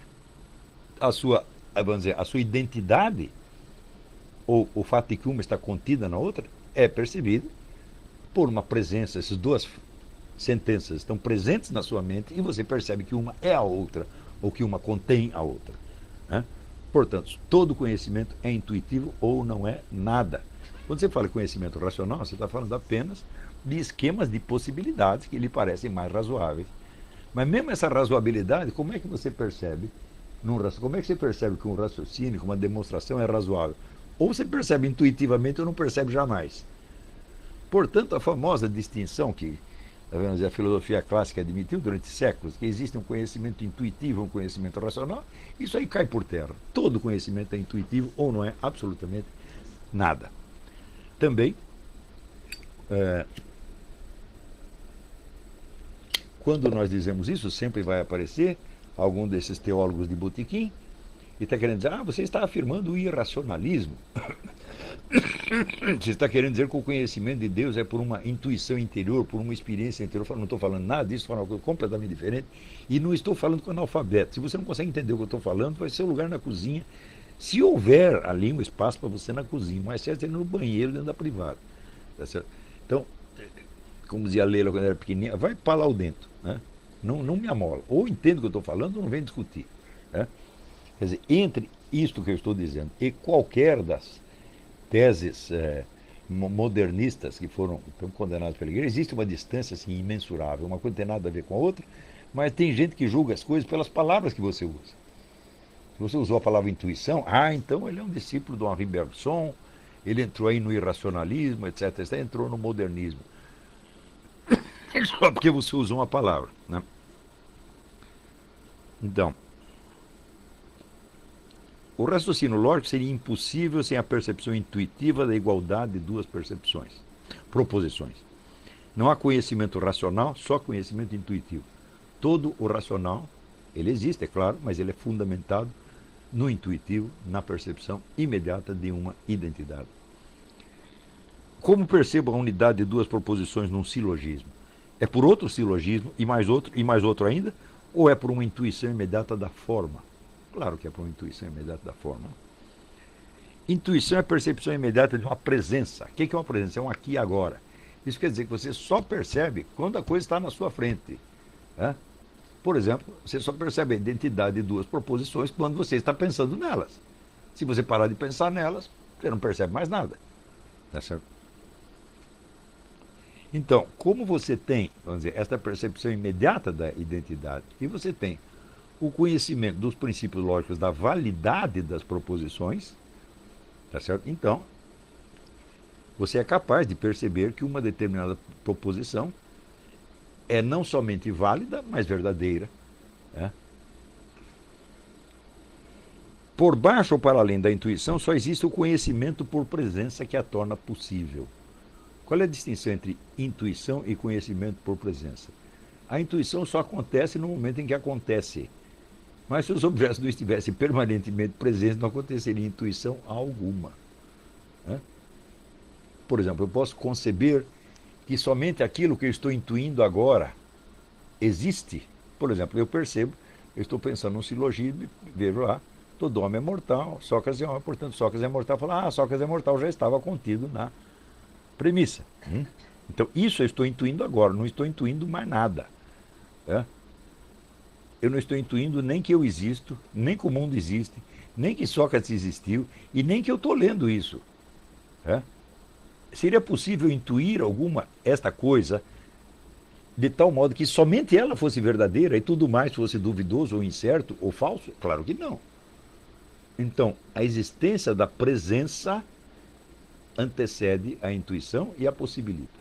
vamos dizer, a sua identidade, ou o fato de que uma está contida na outra, é percebido por uma presença. Essas duas sentenças estão presentes na sua mente e você percebe que uma é a outra, ou que uma contém a outra. Né? Portanto, todo conhecimento é intuitivo ou não é nada. Quando você fala conhecimento racional, você está falando apenas de esquemas de possibilidades que lhe parecem mais razoáveis. Mas mesmo essa razoabilidade, como é que você percebe? Como é que você percebe que um raciocínio, que uma demonstração é razoável? Ou você percebe intuitivamente ou não percebe jamais. Portanto, a famosa distinção que a filosofia clássica admitiu durante séculos, que existe um conhecimento intuitivo, um conhecimento racional, isso aí cai por terra. Todo conhecimento é intuitivo ou não é absolutamente nada. Também, quando nós dizemos isso, sempre vai aparecer algum desses teólogos de botequim e está querendo dizer, você está afirmando o irracionalismo. Você está querendo dizer que o conhecimento de Deus é por uma intuição interior, por uma experiência interior. Eu não estou falando nada disso, estou falando uma coisa completamente diferente. E não estou falando com analfabeto. Se você não consegue entender o que eu estou falando, vai ser o lugar na cozinha. Se houver ali um espaço para você na cozinha, mas certo é no banheiro, dentro da privada. Tá certo? Então, como dizia a Leila quando era pequenininha, vai para lá dentro. Né? Não me amola. Ou entende o que eu estou falando ou não vem discutir. Né? Quer dizer, entre isto que eu estou dizendo e qualquer das teses modernistas que foram condenadas pela igreja, existe uma distância assim, imensurável. Uma coisa não tem nada a ver com a outra, mas tem gente que julga as coisas pelas palavras que você usa. Se você usou a palavra intuição, então ele é um discípulo do Henri Bergson, ele entrou aí no irracionalismo, etc. Entrou no modernismo. Só porque você usou uma palavra. Né? Então, o raciocínio lógico seria impossível sem a percepção intuitiva da igualdade de duas proposições. Não há conhecimento racional, só conhecimento intuitivo. Todo o racional, ele existe, é claro, mas ele é fundamentado no intuitivo, na percepção imediata de uma identidade. Como percebo a unidade de duas proposições num silogismo? É por outro silogismo, e mais outro ainda, ou é por uma intuição imediata da forma? Claro que é por uma intuição imediata da forma. Intuição é a percepção imediata de uma presença. O que é uma presença? É um aqui e agora. Isso quer dizer que você só percebe quando a coisa está na sua frente. Né? Por exemplo, você só percebe a identidade de duas proposições quando você está pensando nelas. Se você parar de pensar nelas, você não percebe mais nada. Tá certo? Então, como você tem, vamos dizer, esta percepção imediata da identidade, e você tem o conhecimento dos princípios lógicos da validade das proposições, tá certo? Então, você é capaz de perceber que uma determinada proposição é não somente válida, mas verdadeira. Né? Por baixo ou para além da intuição, só existe o conhecimento por presença que a torna possível. Qual é a distinção entre intuição e conhecimento por presença? A intuição só acontece no momento em que acontece. Mas se os objetos não estivessem permanentemente presentes, não aconteceria intuição alguma. Né? Por exemplo, eu posso conceber que somente aquilo que eu estou intuindo agora existe. Por exemplo, eu percebo, eu estou pensando num silogismo, vejo lá, todo homem é mortal, Sócrates é homem, portanto Sócrates é mortal. Falo, Sócrates é mortal, já estava contido na premissa. Então, isso eu estou intuindo agora, não estou intuindo mais nada. Né? Eu não estou intuindo nem que eu existo, nem que o mundo existe, nem que Sócrates existiu, e nem que eu estou lendo isso. Né? Seria possível intuir esta coisa de tal modo que somente ela fosse verdadeira e tudo mais fosse duvidoso ou incerto ou falso? Claro que não. Então, a existência da presença antecede a intuição e a possibilita.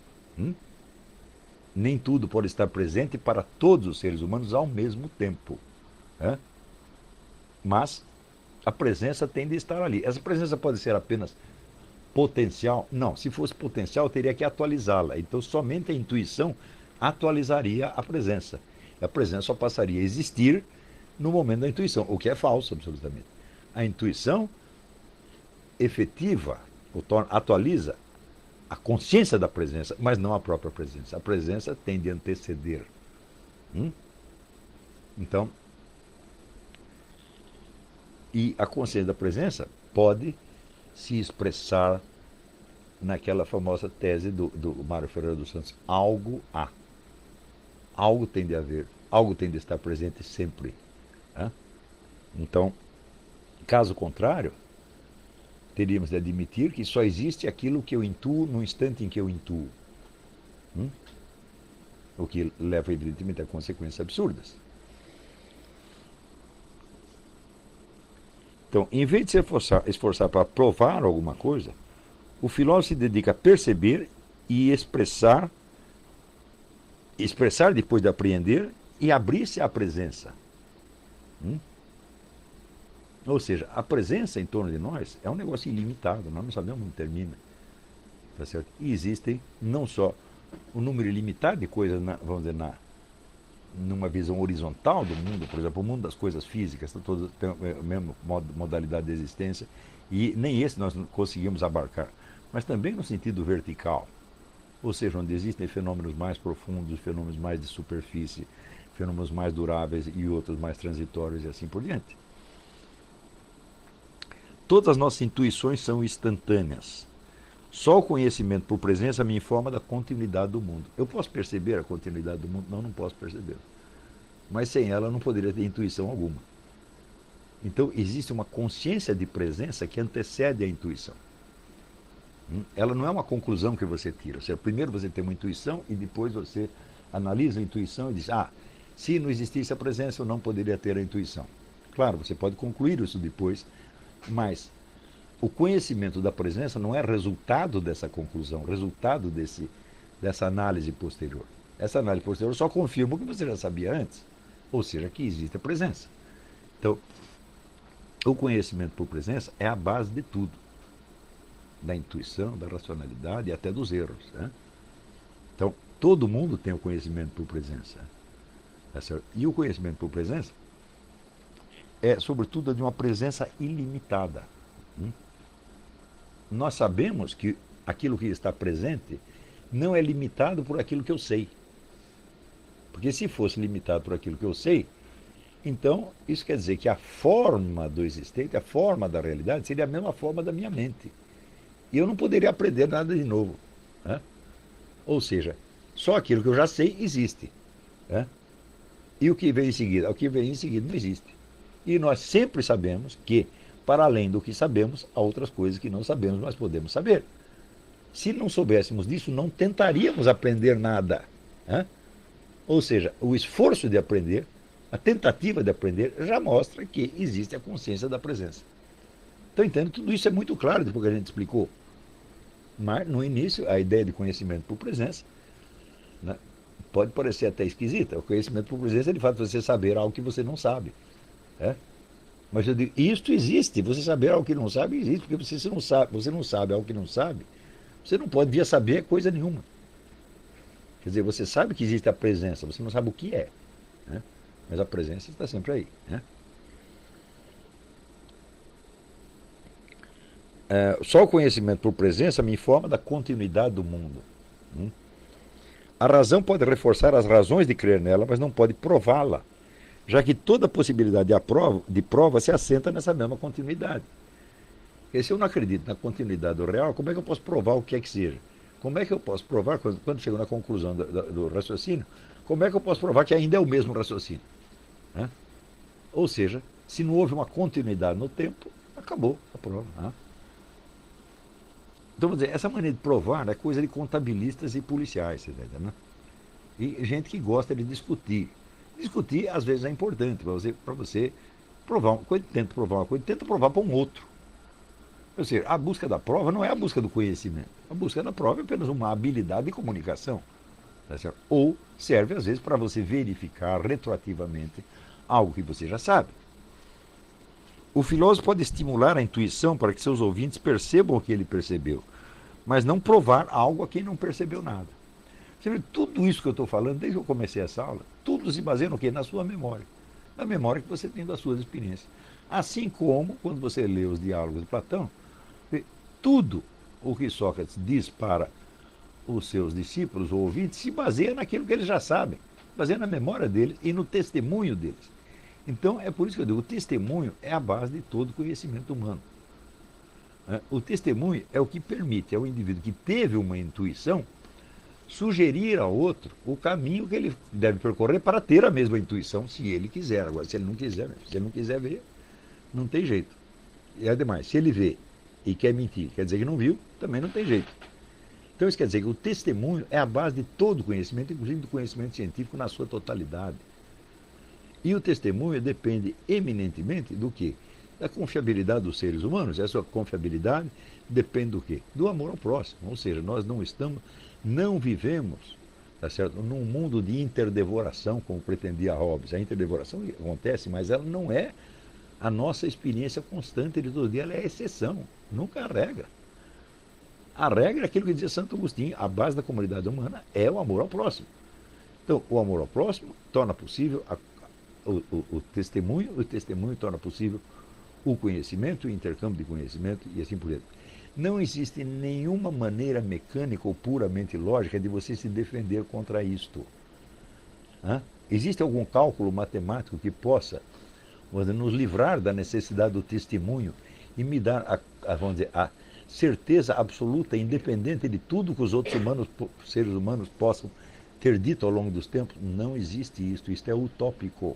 Nem tudo pode estar presente para todos os seres humanos ao mesmo tempo. Né? Mas a presença tem de estar ali. Essa presença pode ser apenas potencial? Não, se fosse potencial, teria que atualizá-la. Então, somente a intuição atualizaria a presença. A presença só passaria a existir no momento da intuição, o que é falso, absolutamente. A intuição efetiva, atualiza a consciência da presença, mas não a própria presença. A presença tem de anteceder. Então, e a consciência da presença pode se expressar naquela famosa tese do Mário Ferreira dos Santos. Algo há. Algo tem de haver. Algo tem de estar presente sempre. Né? Então, caso contrário, teríamos de admitir que só existe aquilo que eu intuo no instante em que eu intuo. O que leva, evidentemente, a consequências absurdas. Então, em vez de se esforçar para provar alguma coisa, o filósofo se dedica a perceber e expressar depois de apreender e abrir-se à presença. Ou seja, a presença em torno de nós é um negócio ilimitado, nós não sabemos onde termina. Tá certo? E existem não só um número ilimitado de coisas, vamos dizer, numa visão horizontal do mundo, por exemplo, o mundo das coisas físicas, todos têm a mesma modalidade de existência, e nem esse nós conseguimos abarcar, mas também no sentido vertical, ou seja, onde existem fenômenos mais profundos, fenômenos mais de superfície, fenômenos mais duráveis e outros mais transitórios e assim por diante. Todas as nossas intuições são instantâneas. Só o conhecimento por presença me informa da continuidade do mundo. Eu posso perceber a continuidade do mundo? Não, não posso perceber. Mas sem ela eu não poderia ter intuição alguma. Então existe uma consciência de presença que antecede a intuição. Ela não é uma conclusão que você tira. Ou seja, primeiro você tem uma intuição e depois você analisa a intuição e diz, se não existisse a presença eu não poderia ter a intuição. Claro, você pode concluir isso depois, mas o conhecimento da presença não é resultado dessa conclusão, resultado dessa análise posterior. Essa análise posterior só confirma o que você já sabia antes, ou seja, que existe a presença. Então, o conhecimento por presença é a base de tudo, da intuição, da racionalidade e até dos erros. Né? Então, todo mundo tem o conhecimento por presença. E o conhecimento por presença é, sobretudo, de uma presença ilimitada. Nós sabemos que aquilo que está presente não é limitado por aquilo que eu sei. Porque se fosse limitado por aquilo que eu sei, então isso quer dizer que a forma do existente, a forma da realidade, seria a mesma forma da minha mente. E eu não poderia aprender nada de novo. Né? Ou seja, só aquilo que eu já sei existe. Né? E o que vem em seguida? O que vem em seguida não existe. E nós sempre sabemos que, para além do que sabemos, há outras coisas que não sabemos, mas podemos saber. Se não soubéssemos disso, não tentaríamos aprender nada. Né? Ou seja, o esforço de aprender, a tentativa de aprender, já mostra que existe a consciência da presença. Então, entendo, tudo isso é muito claro depois que a gente explicou. Mas, no início, a ideia de conhecimento por presença, né, pode parecer até esquisita. O conhecimento por presença é, de fato, você saber algo que você não sabe. Né? Mas eu digo, isto existe. Você saber algo que não sabe, existe. Porque você não sabe algo que não sabe, você não pode vir a saber coisa nenhuma. Quer dizer, você sabe que existe a presença, você não sabe o que é. Né? Mas a presença está sempre aí. Né? Só o conhecimento por presença me informa da continuidade do mundo. A razão pode reforçar as razões de crer nela, mas não pode prová-la, já que toda possibilidade de prova se assenta nessa mesma continuidade. Porque se eu não acredito na continuidade do real, como é que eu posso provar o que é que seja? Como é que eu posso provar, quando chego na conclusão do raciocínio, como é que eu posso provar que ainda é o mesmo raciocínio? Né? Ou seja, se não houve uma continuidade no tempo, acabou a prova. Né? Então, vamos dizer, essa maneira de provar é coisa de contabilistas e policiais, você tá entendendo, né? E gente que gosta de discutir. Discutir, às vezes, é importante para você provar uma coisa, tenta provar uma coisa, tenta provar para um outro. Ou seja, a busca da prova não é a busca do conhecimento. A busca da prova é apenas uma habilidade de comunicação. Tá certo? Ou serve, às vezes, para você verificar retroativamente algo que você já sabe. O filósofo pode estimular a intuição para que seus ouvintes percebam o que ele percebeu, mas não provar algo a quem não percebeu nada. Você vê, tudo isso que eu estou falando, desde que eu comecei essa aula, tudo se baseia no quê? Na sua memória. Na memória que você tem das suas experiências. Assim como, quando você lê os diálogos de Platão, tudo o que Sócrates diz para os seus discípulos ou ouvintes se baseia naquilo que eles já sabem, baseia na memória deles e no testemunho deles. Então, é por isso que eu digo, o testemunho é a base de todo conhecimento humano. O testemunho é o que permite ao indivíduo que teve uma intuição sugerir ao outro o caminho que ele deve percorrer para ter a mesma intuição, se ele quiser. Agora, se ele não quiser ver, não tem jeito. E ademais, se ele vê e quer mentir, quer dizer que não viu, também não tem jeito. Então isso quer dizer que o testemunho é a base de todo conhecimento, inclusive do conhecimento científico na sua totalidade. E o testemunho depende eminentemente do quê? Da confiabilidade dos seres humanos. Essa confiabilidade depende do quê? Do amor ao próximo. Ou seja, nós não vivemos, tá certo, num mundo de interdevoração, como pretendia Hobbes. A interdevoração acontece, mas ela não é a nossa experiência constante de todo dia, ela é a exceção, nunca a regra. A regra é aquilo que dizia Santo Agostinho, a base da comunidade humana é o amor ao próximo. Então, o amor ao próximo torna possível o testemunho torna possível o conhecimento, o intercâmbio de conhecimento e assim por diante. Não existe nenhuma maneira mecânica ou puramente lógica de você se defender contra isto. Existe algum cálculo matemático que possa nos livrar da necessidade do testemunho e me dar vamos dizer, a certeza absoluta, independente de tudo que os outros seres humanos possam ter dito ao longo dos tempos? Não existe isso. Isto é utópico.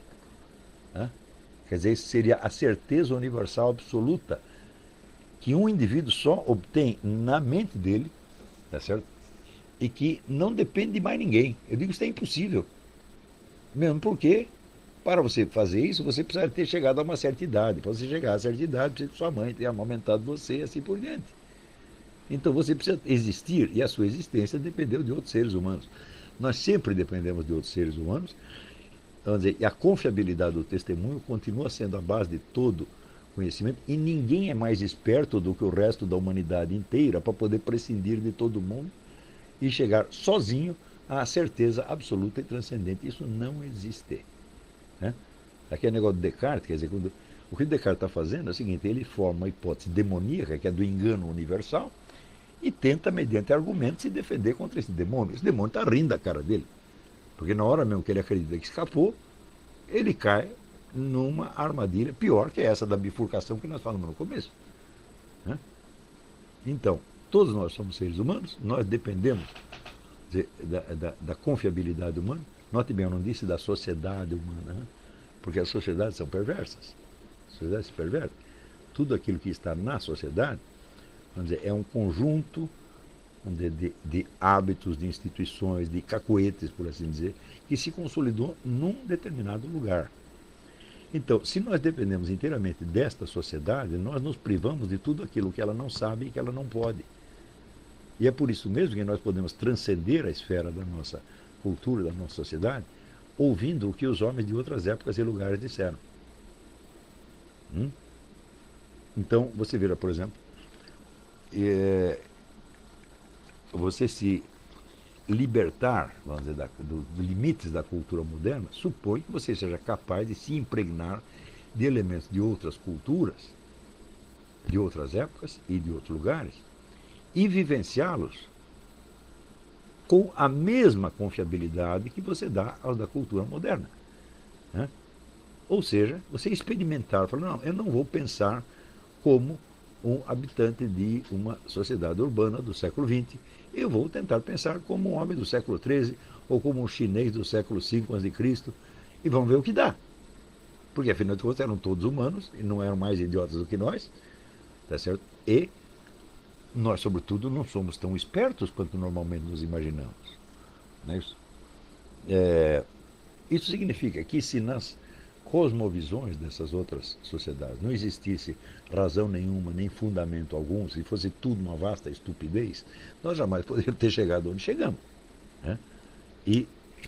Quer dizer, isso seria a certeza universal absoluta que um indivíduo só obtém na mente dele, tá certo? E que não depende de mais ninguém. Eu digo que isso é impossível. Mesmo porque, para você fazer isso, você precisa ter chegado a uma certa idade. Para você chegar a certa idade, precisa que sua mãe tenha amamentado você e assim por diante. Então você precisa existir e a sua existência dependeu de outros seres humanos. Nós sempre dependemos de outros seres humanos. Vamos dizer, e a confiabilidade do testemunho continua sendo a base de todo conhecimento e ninguém é mais esperto do que o resto da humanidade inteira para poder prescindir de todo mundo e chegar sozinho à certeza absoluta e transcendente. Isso não existe. Aqui é o negócio de Descartes, quer dizer, o que Descartes está fazendo é o seguinte, ele forma uma hipótese demoníaca, que é do engano universal, e tenta, mediante argumentos, se defender contra esse demônio. Esse demônio está rindo da cara dele. Porque na hora mesmo que ele acredita que escapou, ele cai numa armadilha pior que essa da bifurcação que nós falamos no começo. Então, todos nós somos seres humanos, nós dependemos da confiabilidade humana. Note bem, eu não disse da sociedade humana, né? Porque as sociedades são perversas. As sociedades se pervertem. Tudo aquilo que está na sociedade, vamos dizer, é um conjunto de hábitos, de instituições, de cacoetes, por assim dizer, que se consolidou num determinado lugar. Então, se nós dependemos inteiramente desta sociedade, nós nos privamos de tudo aquilo que ela não sabe e que ela não pode. E é por isso mesmo que nós podemos transcender a esfera da nossa cultura, da nossa sociedade, ouvindo o que os homens de outras épocas e lugares disseram. Então, você vira, por exemplo, você se libertar, vamos dizer, dos limites da cultura moderna, supõe que você seja capaz de se impregnar de elementos de outras culturas, de outras épocas e de outros lugares, e vivenciá-los com a mesma confiabilidade que você dá aos da cultura moderna. Né? Ou seja, você experimentar, falar, não, eu não vou pensar como um habitante de uma sociedade urbana do século XX, eu vou tentar pensar como um homem do século XIII ou como um chinês do século V a.C. e vamos ver o que dá. Porque, afinal de contas, eram todos humanos e não eram mais idiotas do que nós, tá certo? E nós, sobretudo, não somos tão espertos quanto normalmente nos imaginamos. Não é isso? Isso significa que se nas cosmovisões dessas outras sociedades não existisse razão nenhuma, nem fundamento algum, se fosse tudo uma vasta estupidez, nós jamais poderíamos ter chegado onde chegamos. Né? E,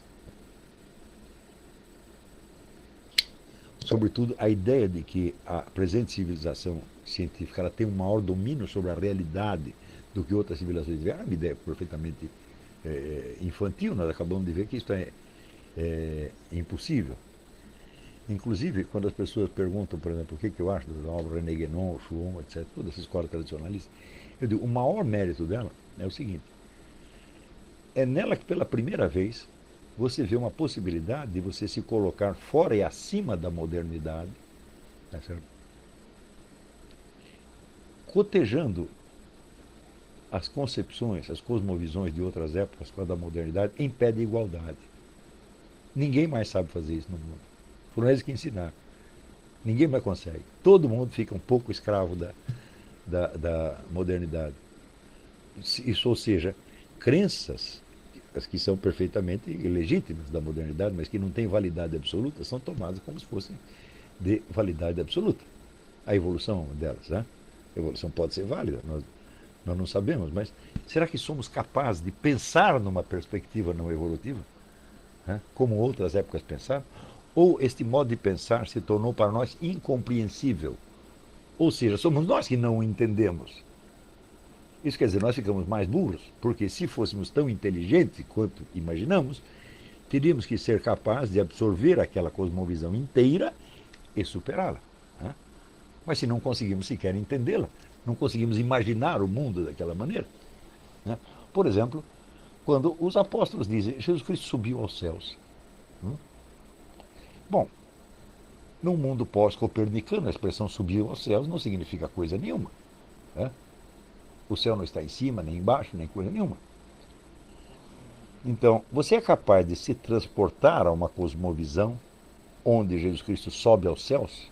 sobretudo, a ideia de que a presente civilização científica ela tem um maior domínio sobre a realidade do que outras civilizações tiveram, é uma ideia perfeitamente infantil. Nós acabamos de ver que isso é impossível. Inclusive, quando as pessoas perguntam, por exemplo, o que eu acho da obra René Guénon, Schwon, etc., toda essa escola tradicionalista, eu digo, o maior mérito dela é o seguinte: é nela que pela primeira vez você vê uma possibilidade de você se colocar fora e acima da modernidade, tá certo? Cotejando as concepções, as cosmovisões de outras épocas com a da modernidade em pé de igualdade. Ninguém mais sabe fazer isso no mundo. Foram eles que ensinaram. Ninguém mais consegue. Todo mundo fica um pouco escravo da modernidade. Isso, ou seja, crenças as que são perfeitamente legítimas da modernidade, mas que não têm validade absoluta, são tomadas como se fossem de validade absoluta. A evolução delas, né? A evolução pode ser válida, nós não sabemos, mas será que somos capazes de pensar numa perspectiva não evolutiva? Né? Como outras épocas pensaram? Ou este modo de pensar se tornou para nós incompreensível? Ou seja, somos nós que não o entendemos. Isso quer dizer, nós ficamos mais burros, porque se fôssemos tão inteligentes quanto imaginamos, teríamos que ser capazes de absorver aquela cosmovisão inteira e superá-la. Né? Mas se não conseguimos sequer entendê-la, não conseguimos imaginar o mundo daquela maneira. Né? Por exemplo, quando os apóstolos dizem Jesus Cristo subiu aos céus. Bom, num mundo pós-copernicano, a expressão subiu aos céus não significa coisa nenhuma. Né? O céu não está em cima, nem embaixo, nem coisa nenhuma. Então, você é capaz de se transportar a uma cosmovisão onde Jesus Cristo sobe aos céus?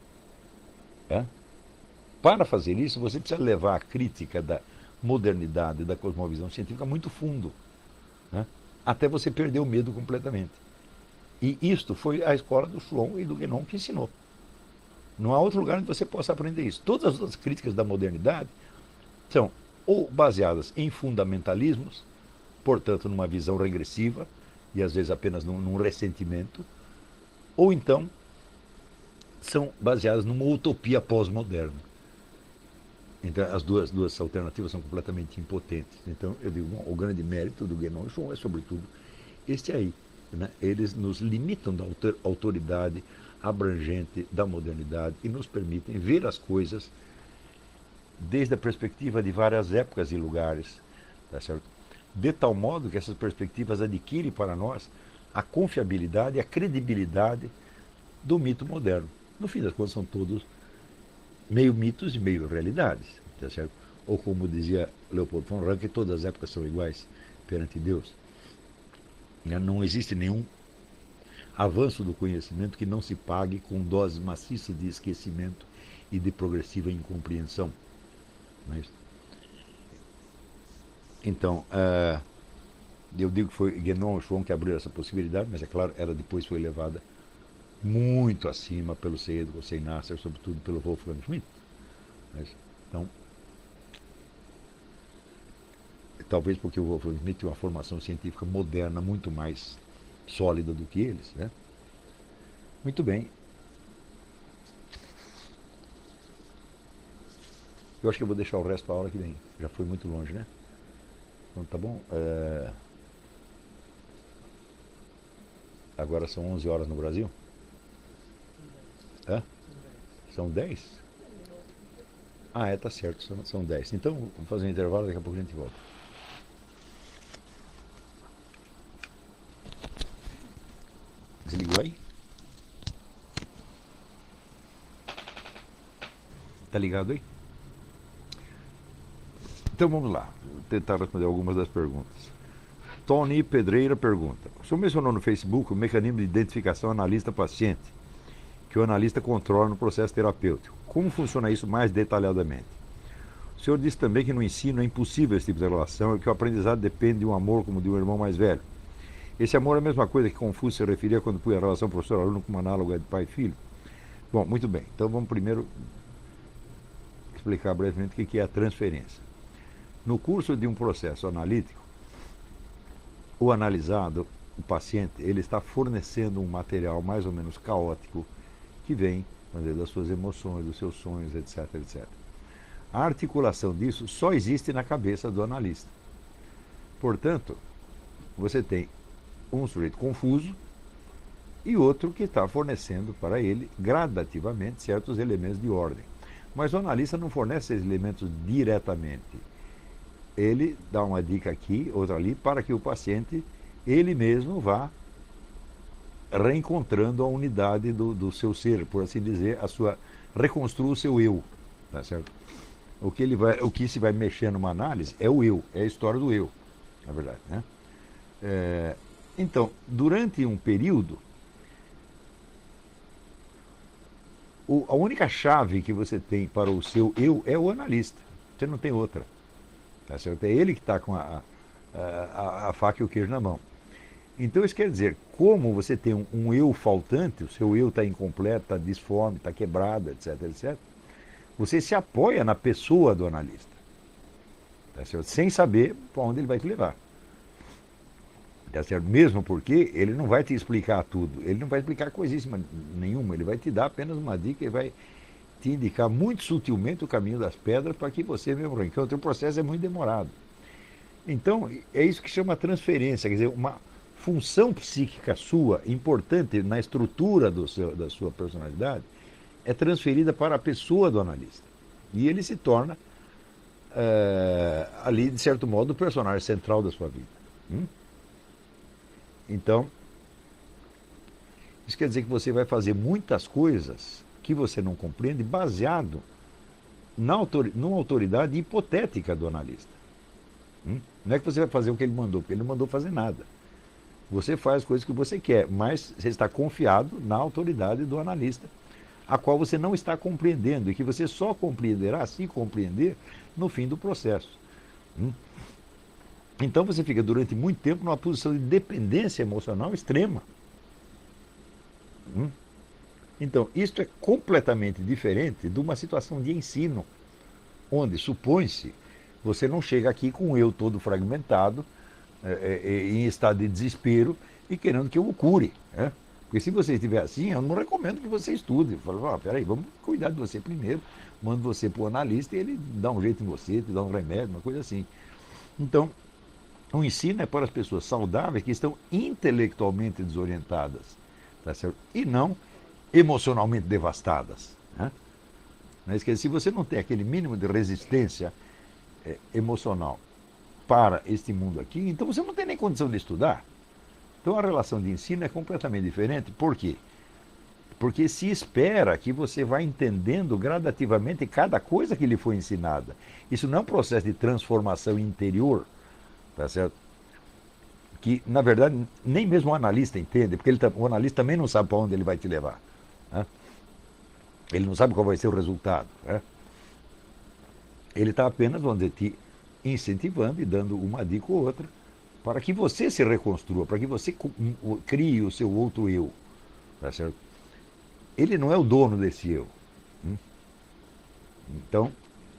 Para fazer isso, você precisa levar a crítica da modernidade, da cosmovisão científica muito fundo, né? Até você perder o medo completamente. E isto foi a escola do Schwon e do Guénon que ensinou. Não há outro lugar onde você possa aprender isso. Todas as outras críticas da modernidade são ou baseadas em fundamentalismos, portanto numa visão regressiva, e às vezes apenas num ressentimento, ou então são baseadas numa utopia pós-moderna. Então as duas alternativas são completamente impotentes. Então eu digo, bom, o grande mérito do Guénon e Schwon é sobretudo este aí. Né? Eles nos limitam da autoridade abrangente da modernidade e nos permitem ver as coisas desde a perspectiva de várias épocas e lugares, tá certo? De tal modo que essas perspectivas adquirem para nós a confiabilidade e a credibilidade do mito moderno. No fim das contas, são todos meio mitos e meio realidades, tá certo? Ou como dizia Leopold von Ranke, todas as épocas são iguais, perante Deus. Não existe nenhum avanço do conhecimento que não se pague com doses maciças de esquecimento e de progressiva incompreensão. Não é isso? Então, eu digo que foi Guénon Schwong que abriu essa possibilidade, mas é claro, ela depois foi levada muito acima pelo Seyed Hossein Nasser, sobretudo pelo Wolfgang Schmidt. Então, talvez porque o Wolfgang Schmidt tem uma formação científica moderna muito mais sólida do que eles, né? Muito bem. Eu acho que eu vou deixar o resto para a hora que vem. Já foi muito longe, né? Então tá bom. Agora são 11 horas no Brasil? Hã? São 10? Ah, tá certo, são 10. Então, vamos fazer um intervalo, daqui a pouco a gente volta. Desligou aí? Tá ligado aí? Então vamos lá, vou tentar responder algumas das perguntas. Tony Pedreira pergunta: o senhor mencionou no Facebook o mecanismo de identificação analista-paciente, que o analista controla no processo terapêutico. Como funciona isso mais detalhadamente? O senhor disse também que no ensino é impossível esse tipo de relação e que o aprendizado depende de um amor como de um irmão mais velho. Esse amor é a mesma coisa que Confúcio se referia quando punha a relação professor-aluno como análoga de pai e filho? Bom, muito bem. Então vamos primeiro explicar brevemente o que é a transferência. No curso de um processo analítico, o analisado, o paciente, ele está fornecendo um material mais ou menos caótico que vem das suas emoções, dos seus sonhos, etc, etc. A articulação disso só existe na cabeça do analista. Portanto, você tem um sujeito confuso e outro que está fornecendo para ele gradativamente certos elementos de ordem. Mas o analista não fornece esses elementos diretamente. Ele dá uma dica aqui, outra ali, para que o paciente, ele mesmo, vá reencontrando a unidade do seu ser, por assim dizer, reconstrua o seu eu, tá certo? O que se vai mexer numa análise é o eu, é a história do eu, na verdade, né? Então, durante um período, a única chave que você tem para o seu eu é o analista, você não tem outra. Tá certo? É ele que está com a faca e o queijo na mão. Então isso quer dizer, como você tem um eu faltante, o seu eu está incompleto, está disforme, está quebrado, etc, etc, você se apoia na pessoa do analista. Tá certo? Sem saber para onde ele vai te levar. Tá certo? Mesmo porque ele não vai te explicar tudo, ele não vai explicar coisíssima nenhuma, ele vai te dar apenas uma dica e vai te indicar muito sutilmente o caminho das pedras para que você mesmo reencontre. O processo é muito demorado. Então, é isso que chama transferência, quer dizer, uma função psíquica sua, importante na estrutura da sua personalidade, é transferida para a pessoa do analista. E ele se torna, ali, de certo modo, o personagem central da sua vida. Então, isso quer dizer que você vai fazer muitas coisas que você não compreende, baseado numa autoridade hipotética do analista. Não é que você vai fazer o que ele mandou, porque ele não mandou fazer nada. Você faz as coisas que você quer, mas você está confiado na autoridade do analista, a qual você não está compreendendo, e que você só compreenderá, se compreender, no fim do processo. Então você fica durante muito tempo numa posição de dependência emocional extrema. Então, isto é completamente diferente de uma situação de ensino, onde, supõe-se, você não chega aqui com o eu todo fragmentado, em estado de desespero e querendo que eu o cure. Porque se você estiver assim, eu não recomendo que você estude. Eu falo, peraí, vamos cuidar de você primeiro, mando você para o analista e ele dá um jeito em você, te dá um remédio, uma coisa assim. Então, o ensino é para as pessoas saudáveis que estão intelectualmente desorientadas, tá certo? E não emocionalmente devastadas. Mas se você não tem aquele mínimo de resistência emocional para este mundo aqui, então você não tem nem condição de estudar. Então a relação de ensino é completamente diferente. Por quê? Porque se espera que você vá entendendo gradativamente cada coisa que lhe foi ensinada. Isso não é um processo de transformação interior, tá certo? que, na verdade, nem mesmo o analista entende, porque o analista também não sabe para onde ele vai te levar. Né? Ele não sabe qual vai ser o resultado. Né? Ele está apenas, vamos dizer, te incentivando e dando uma dica ou outra para que você se reconstrua, para que você crie o seu outro eu. Tá certo? Ele não é o dono desse eu. Então,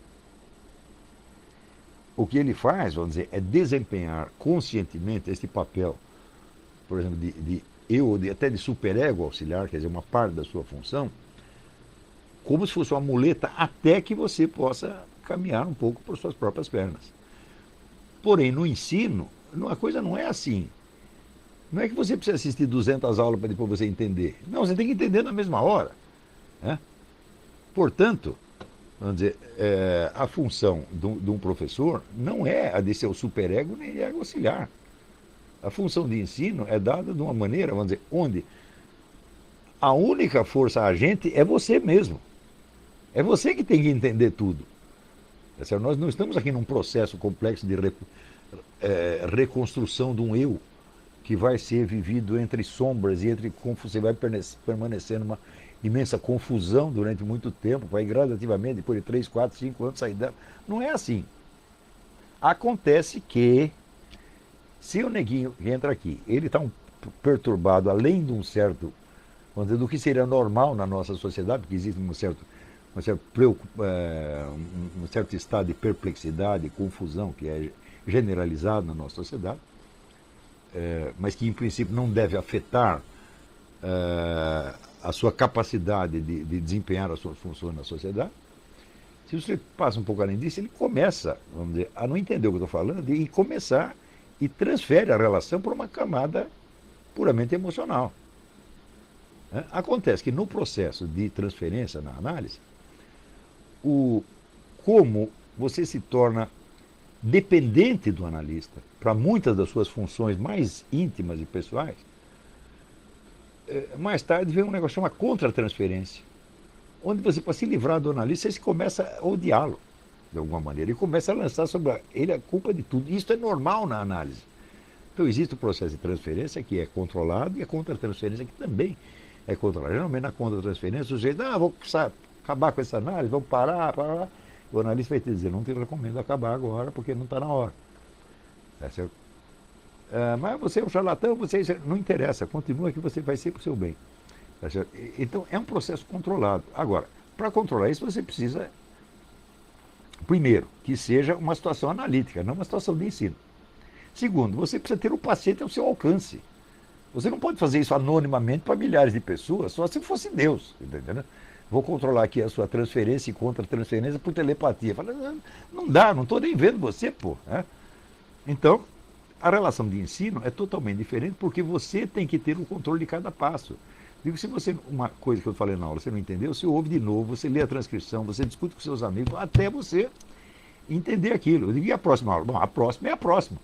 o que ele faz, vamos dizer, é desempenhar conscientemente este papel, por exemplo, de eu, até de superego auxiliar, quer dizer, uma parte da sua função, como se fosse uma muleta até que você possa caminhar um pouco por suas próprias pernas. Porém, no ensino, a coisa não é assim. Não é que você precisa assistir 200 aulas para depois você entender. Não, você tem que entender na mesma hora. Né? Portanto, vamos dizer, a função de um professor não é a de ser o superego nem ego auxiliar. A função de ensino é dada de uma maneira, vamos dizer, onde a única força agente é você mesmo. É você que tem que entender tudo. Nós não estamos aqui num processo complexo de reconstrução de um eu que vai ser vivido entre sombras e entre você vai permanecer numa imensa confusão durante muito tempo, vai gradativamente, depois de 3, 4, 5 anos sair dela. Não é assim. Acontece que, se o neguinho que entra aqui, ele está perturbado além de um certo, vamos dizer, do que seria normal na nossa sociedade, porque existe um certo estado de perplexidade, confusão, que é generalizado na nossa sociedade, mas que em princípio não deve afetar a sua capacidade de desempenhar as suas funções na sociedade. Se você passa um pouco além disso, ele começa, vamos dizer, a não entender o que eu estou falando e começar e transfere a relação para uma camada puramente emocional. Acontece que no processo de transferência na análise, como você se torna dependente do analista para muitas das suas funções mais íntimas e pessoais, mais tarde vem um negócio chamado contra-transferência, onde você, para se livrar do analista, você começa a odiá-lo, de alguma maneira, e começa a lançar sobre ele a culpa de tudo. Isso é normal na análise. Então existe o processo de transferência que é controlado e a contra-transferência que também é controlada. Geralmente na contra-transferência o sujeito, vou acabar com essa análise, vamos parar. O analista vai te dizer, não te recomendo acabar agora porque não está na hora. Tá certo? Mas você é um charlatão, não interessa, continua que você vai ser para o seu bem. Tá certo? Então é um processo controlado. Agora, para controlar isso você precisa, primeiro, que seja uma situação analítica, não uma situação de ensino. Segundo, você precisa ter o paciente ao seu alcance. Você não pode fazer isso anonimamente para milhares de pessoas, só se fosse Deus, entendeu? Vou controlar aqui a sua transferência e contra-transferência por telepatia. Fala, não dá, não estou nem vendo você, pô. Então, a relação de ensino é totalmente diferente porque você tem que ter o controle de cada passo. Digo, se você, uma coisa que eu falei na aula, você não entendeu, você ouve de novo, você lê a transcrição, você discute com seus amigos, até você entender aquilo. Eu digo, e a próxima aula? Bom, a próxima é a próxima.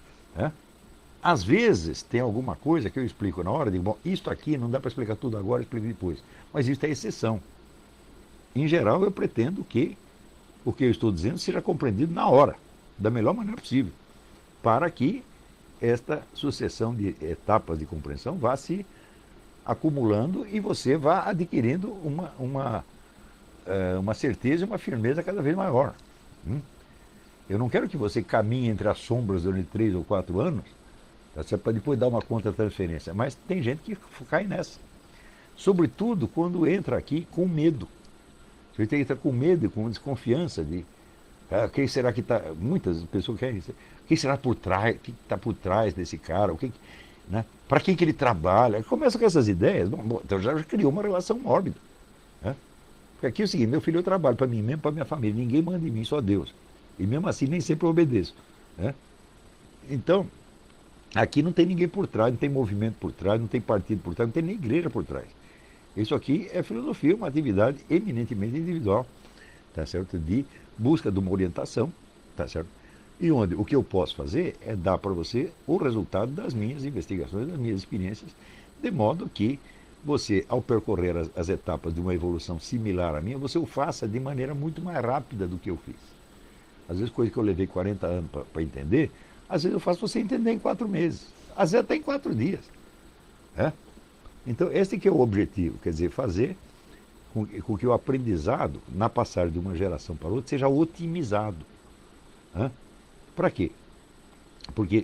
Às vezes tem alguma coisa que eu explico na hora, digo, bom, isto aqui não dá para explicar tudo agora, explico depois. Mas isso é exceção. Em geral, eu pretendo que o que eu estou dizendo seja compreendido na hora, da melhor maneira possível, para que esta sucessão de etapas de compreensão vá se acumulando e você vá adquirindo uma certeza e uma firmeza cada vez maior. Eu não quero que você caminhe entre as sombras durante 3 ou 4 anos, para depois dar uma contra-transferência. Mas tem gente que cai nessa. Sobretudo quando entra aqui com medo. Você tem que estar com medo e com desconfiança de quem será que está. Muitas pessoas querem. Quem será por trás? O que está por trás desse cara? Né? Para quem que ele trabalha? Começa com essas ideias. Bom, então já criou uma relação mórbida. Né? Porque aqui é o seguinte: meu filho, eu trabalho para mim mesmo, para minha família. Ninguém manda em mim, só Deus. E mesmo assim nem sempre eu obedeço. Né? Então, aqui não tem ninguém por trás, não tem movimento por trás, não tem partido por trás, não tem nem igreja por trás. Isso aqui é filosofia, uma atividade eminentemente individual, tá certo? De busca de uma orientação, tá certo? E onde o que eu posso fazer é dar para você o resultado das minhas investigações, das minhas experiências, de modo que você, ao percorrer as etapas de uma evolução similar à minha, você o faça de maneira muito mais rápida do que eu fiz. Às vezes, coisa que eu levei 40 anos para entender, às vezes eu faço você entender em 4 meses. às vezes até em 4 dias. Né? Então, esse que é o objetivo, quer dizer, fazer com que o aprendizado, na passagem de uma geração para outra, seja otimizado. Né? Para quê? Porque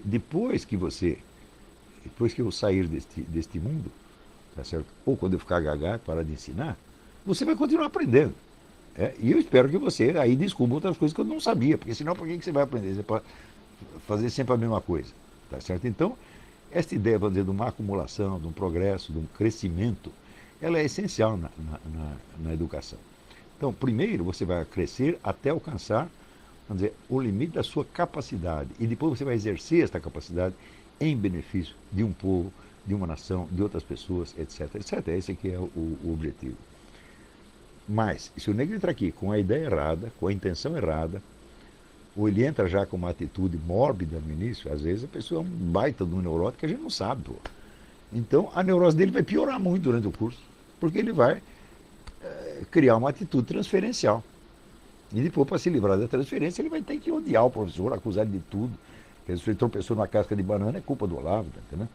depois que eu sair deste mundo, tá certo? Ou quando eu ficar gaga, parar de ensinar, você vai continuar aprendendo. E eu espero que você aí descubra outras coisas que eu não sabia, porque senão por que você vai aprender? Você pode fazer sempre a mesma coisa. Tá certo? Então, essa ideia, vamos dizer, de uma acumulação, de um progresso, de um crescimento, ela é essencial na educação. Então, primeiro você vai crescer até alcançar, vamos dizer, o limite da sua capacidade. E depois você vai exercer esta capacidade em benefício de um povo, de uma nação, de outras pessoas, etc, etc. Esse aqui é o objetivo. Mas, se o negro entra aqui com a ideia errada, com a intenção errada, ou ele entra já com uma atitude mórbida no início, às vezes a pessoa é um baita de um neurótico que a gente não sabe. Pô. Então, a neurose dele vai piorar muito durante o curso, porque ele vai criar uma atitude transferencial. E depois, para se livrar da transferência, ele vai ter que odiar o professor, acusar ele de tudo. Porque se ele tropeçou numa casca de banana, é culpa do Olavo, tá entendendo?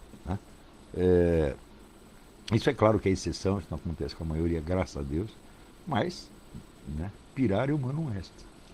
Isso é claro que é exceção, isso não acontece com a maioria, graças a Deus, mas pirar é humano est.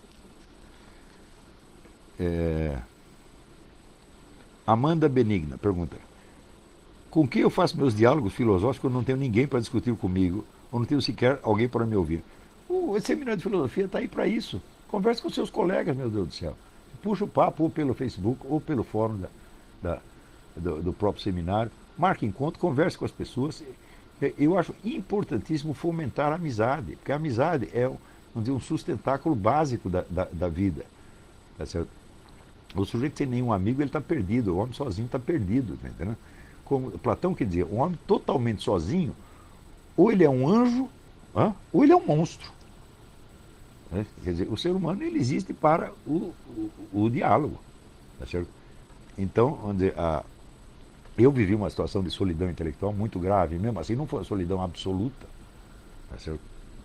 Amanda Benigna pergunta: com quem eu faço meus diálogos filosóficos quando não tenho ninguém para discutir comigo, ou não tenho sequer alguém para me ouvir? O seminário de filosofia está aí para isso. Converse com seus colegas, meu Deus do céu. Puxa o papo ou pelo Facebook ou pelo fórum do próprio seminário. Marque encontro, converse com as pessoas. Eu acho importantíssimo fomentar a amizade, porque a amizade é, vamos dizer, um sustentáculo básico da vida. Tá certo? O sujeito sem nenhum amigo, ele está perdido. O homem sozinho está perdido. Tá entendendo? Como Platão quer dizer, um homem totalmente sozinho, ou ele é um anjo, ou ele é um monstro. Quer dizer, o ser humano ele existe para o diálogo. Tá certo? Então, vamos dizer, eu vivi uma situação de solidão intelectual muito grave, mesmo assim não foi uma solidão absoluta. Tá certo?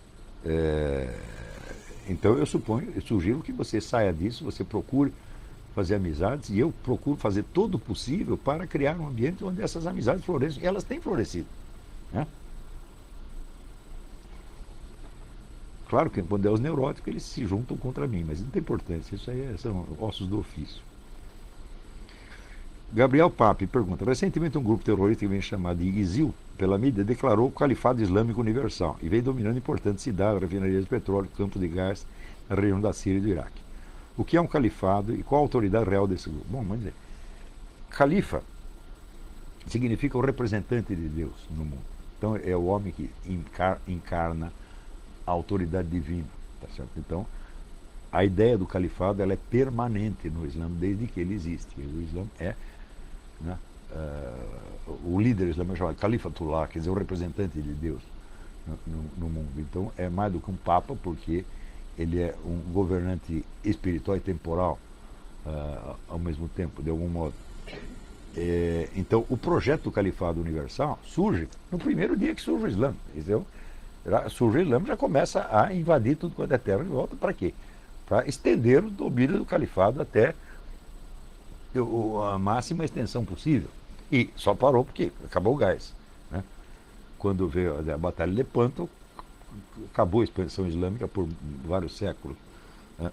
Então eu sugiro que você saia disso, você procure fazer amizades, e eu procuro fazer todo o possível para criar um ambiente onde essas amizades floresçam, e elas têm florescido. Né? Claro que quando é os neuróticos, eles se juntam contra mim, mas não tem importância, isso aí são ossos do ofício. Gabriel Pape pergunta: recentemente um grupo terrorista que vem chamado de ISIL, pela mídia, declarou o Califado Islâmico Universal e vem dominando importantes cidades, refinarias de petróleo, campos de gás na região da Síria e do Iraque. O que é um califado e qual a autoridade real desse grupo? Bom, vamos dizer, califa significa o representante de Deus no mundo. Então é o homem que encarna a autoridade divina. Tá certo? Então, a ideia do califado ela é permanente no Islã desde que ele existe. O Islã é o líder islâmico é chamado Califatullah, quer dizer, o representante de Deus no mundo. Então é mais do que um papa, porque ele é um governante espiritual e temporal ao mesmo tempo, de algum modo. Então o projeto do Califado Universal surge no primeiro dia que surge o Islã. Entendeu? Surge o Islã, já começa a invadir tudo quanto é terra de volta. Para quê? Para estender o domínio do califado até a máxima extensão possível. E só parou porque acabou o gás. Né? Quando veio a Batalha de Lepanto, acabou a expansão islâmica por vários séculos. Né?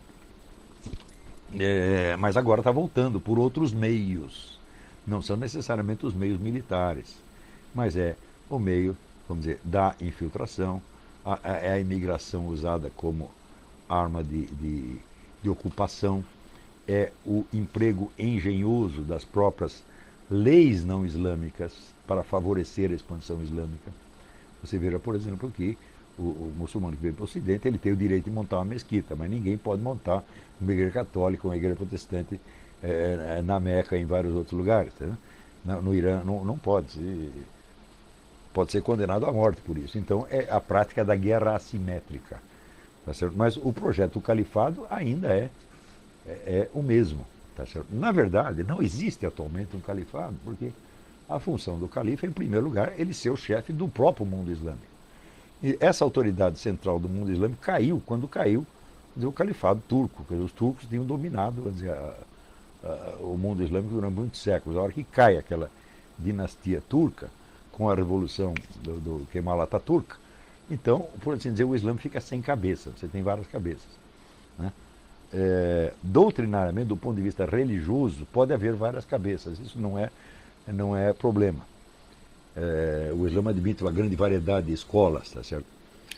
Mas agora está voltando por outros meios. Não são necessariamente os meios militares, mas é o meio, vamos dizer, da infiltração, é a imigração usada como arma de ocupação, é o emprego engenhoso das próprias leis não islâmicas para favorecer a expansão islâmica. Você veja, por exemplo, que o muçulmano que veio para o Ocidente, ele tem o direito de montar uma mesquita, mas ninguém pode montar uma igreja católica, uma igreja protestante na Meca e em vários outros lugares. Tá? No Irã não pode ser condenado à morte por isso. Então é a prática da guerra assimétrica. Tá certo? Mas o projeto do califado ainda é o mesmo. Tá certo? Na verdade, não existe atualmente um califado, porque a função do califa é, em primeiro lugar, ele ser o chefe do próprio mundo islâmico. E essa autoridade central do mundo islâmico caiu quando caiu o califado turco. Os turcos tinham dominado, vamos dizer, o mundo islâmico durante muitos séculos. A hora que cai aquela dinastia turca, com a revolução do Kemal Atatürk, então, por assim dizer, o Islã fica sem cabeça, você tem várias cabeças. Né? Doutrinariamente, do ponto de vista religioso, pode haver várias cabeças, isso não é problema. O Islã admite uma grande variedade de escolas, tá certo?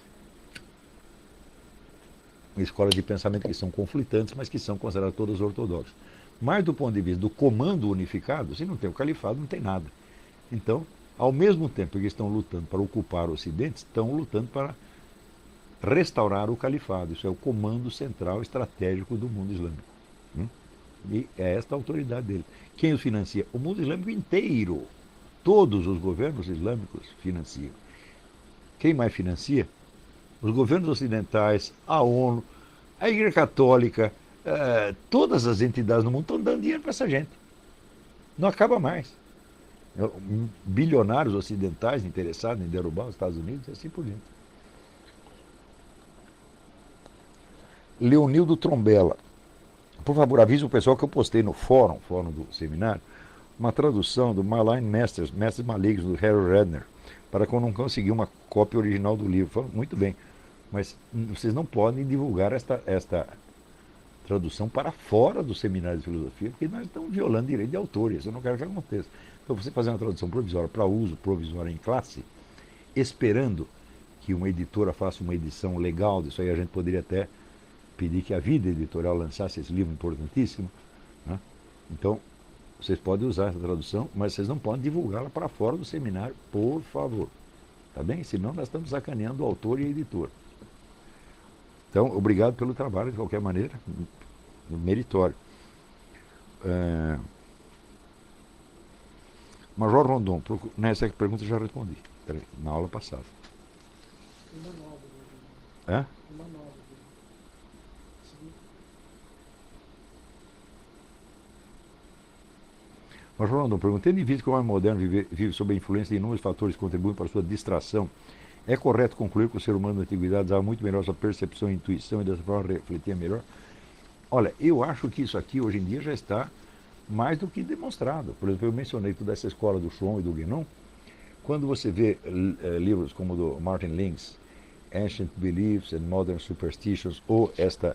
Escolas de pensamento que são conflitantes, mas que são consideradas todas ortodoxas. Mas do ponto de vista do comando unificado, se não tem o califado, não tem nada. Então, ao mesmo tempo que estão lutando para ocupar o Ocidente, estão lutando para restaurar o califado. Isso é o comando central estratégico do mundo islâmico. E é esta a autoridade dele. Quem os financia? O mundo islâmico inteiro. Todos os governos islâmicos financiam. Quem mais financia? Os governos ocidentais, a ONU, a Igreja Católica, todas as entidades do mundo estão dando dinheiro para essa gente. Não acaba mais. Bilionários ocidentais interessados em derrubar os Estados Unidos e assim por diante. Leonildo Trombella. Por favor, avise o pessoal que eu postei no fórum do seminário, uma tradução do Malign Masters, Mestres Malignos, do Harold Redner, para quando não conseguir uma cópia original do livro. Falo, muito bem, mas vocês não podem divulgar esta tradução para fora do seminário de filosofia, porque nós estamos violando direito de autor, isso eu não quero que aconteça. Então, você fazer uma tradução provisória para uso provisório em classe, esperando que uma editora faça uma edição legal disso aí, a gente poderia até pedir que a Vida Editorial lançasse esse livro importantíssimo. Né? Então, vocês podem usar essa tradução, mas vocês não podem divulgá-la para fora do seminário, por favor. Tá bem? Senão nós estamos sacaneando o autor e a editora. Então, obrigado pelo trabalho, de qualquer maneira, meritório. Major Rondon, nessa pergunta eu já respondi, na aula passada. Uma nova. É? Uma nova. Major Rondon, perguntei de vista que o homem moderno vive sob a influência de inúmeros fatores que contribuem para a sua distração. É correto concluir que o ser humano da antiguidade usava muito melhor sua percepção e intuição e dessa forma refletia melhor? Olha, eu acho que isso aqui hoje em dia já está mais do que demonstrado. Por exemplo, eu mencionei toda essa escola do Schwann e do Guénon. Quando você vê livros como o do Martin Links, Ancient Beliefs and Modern Superstitions, ou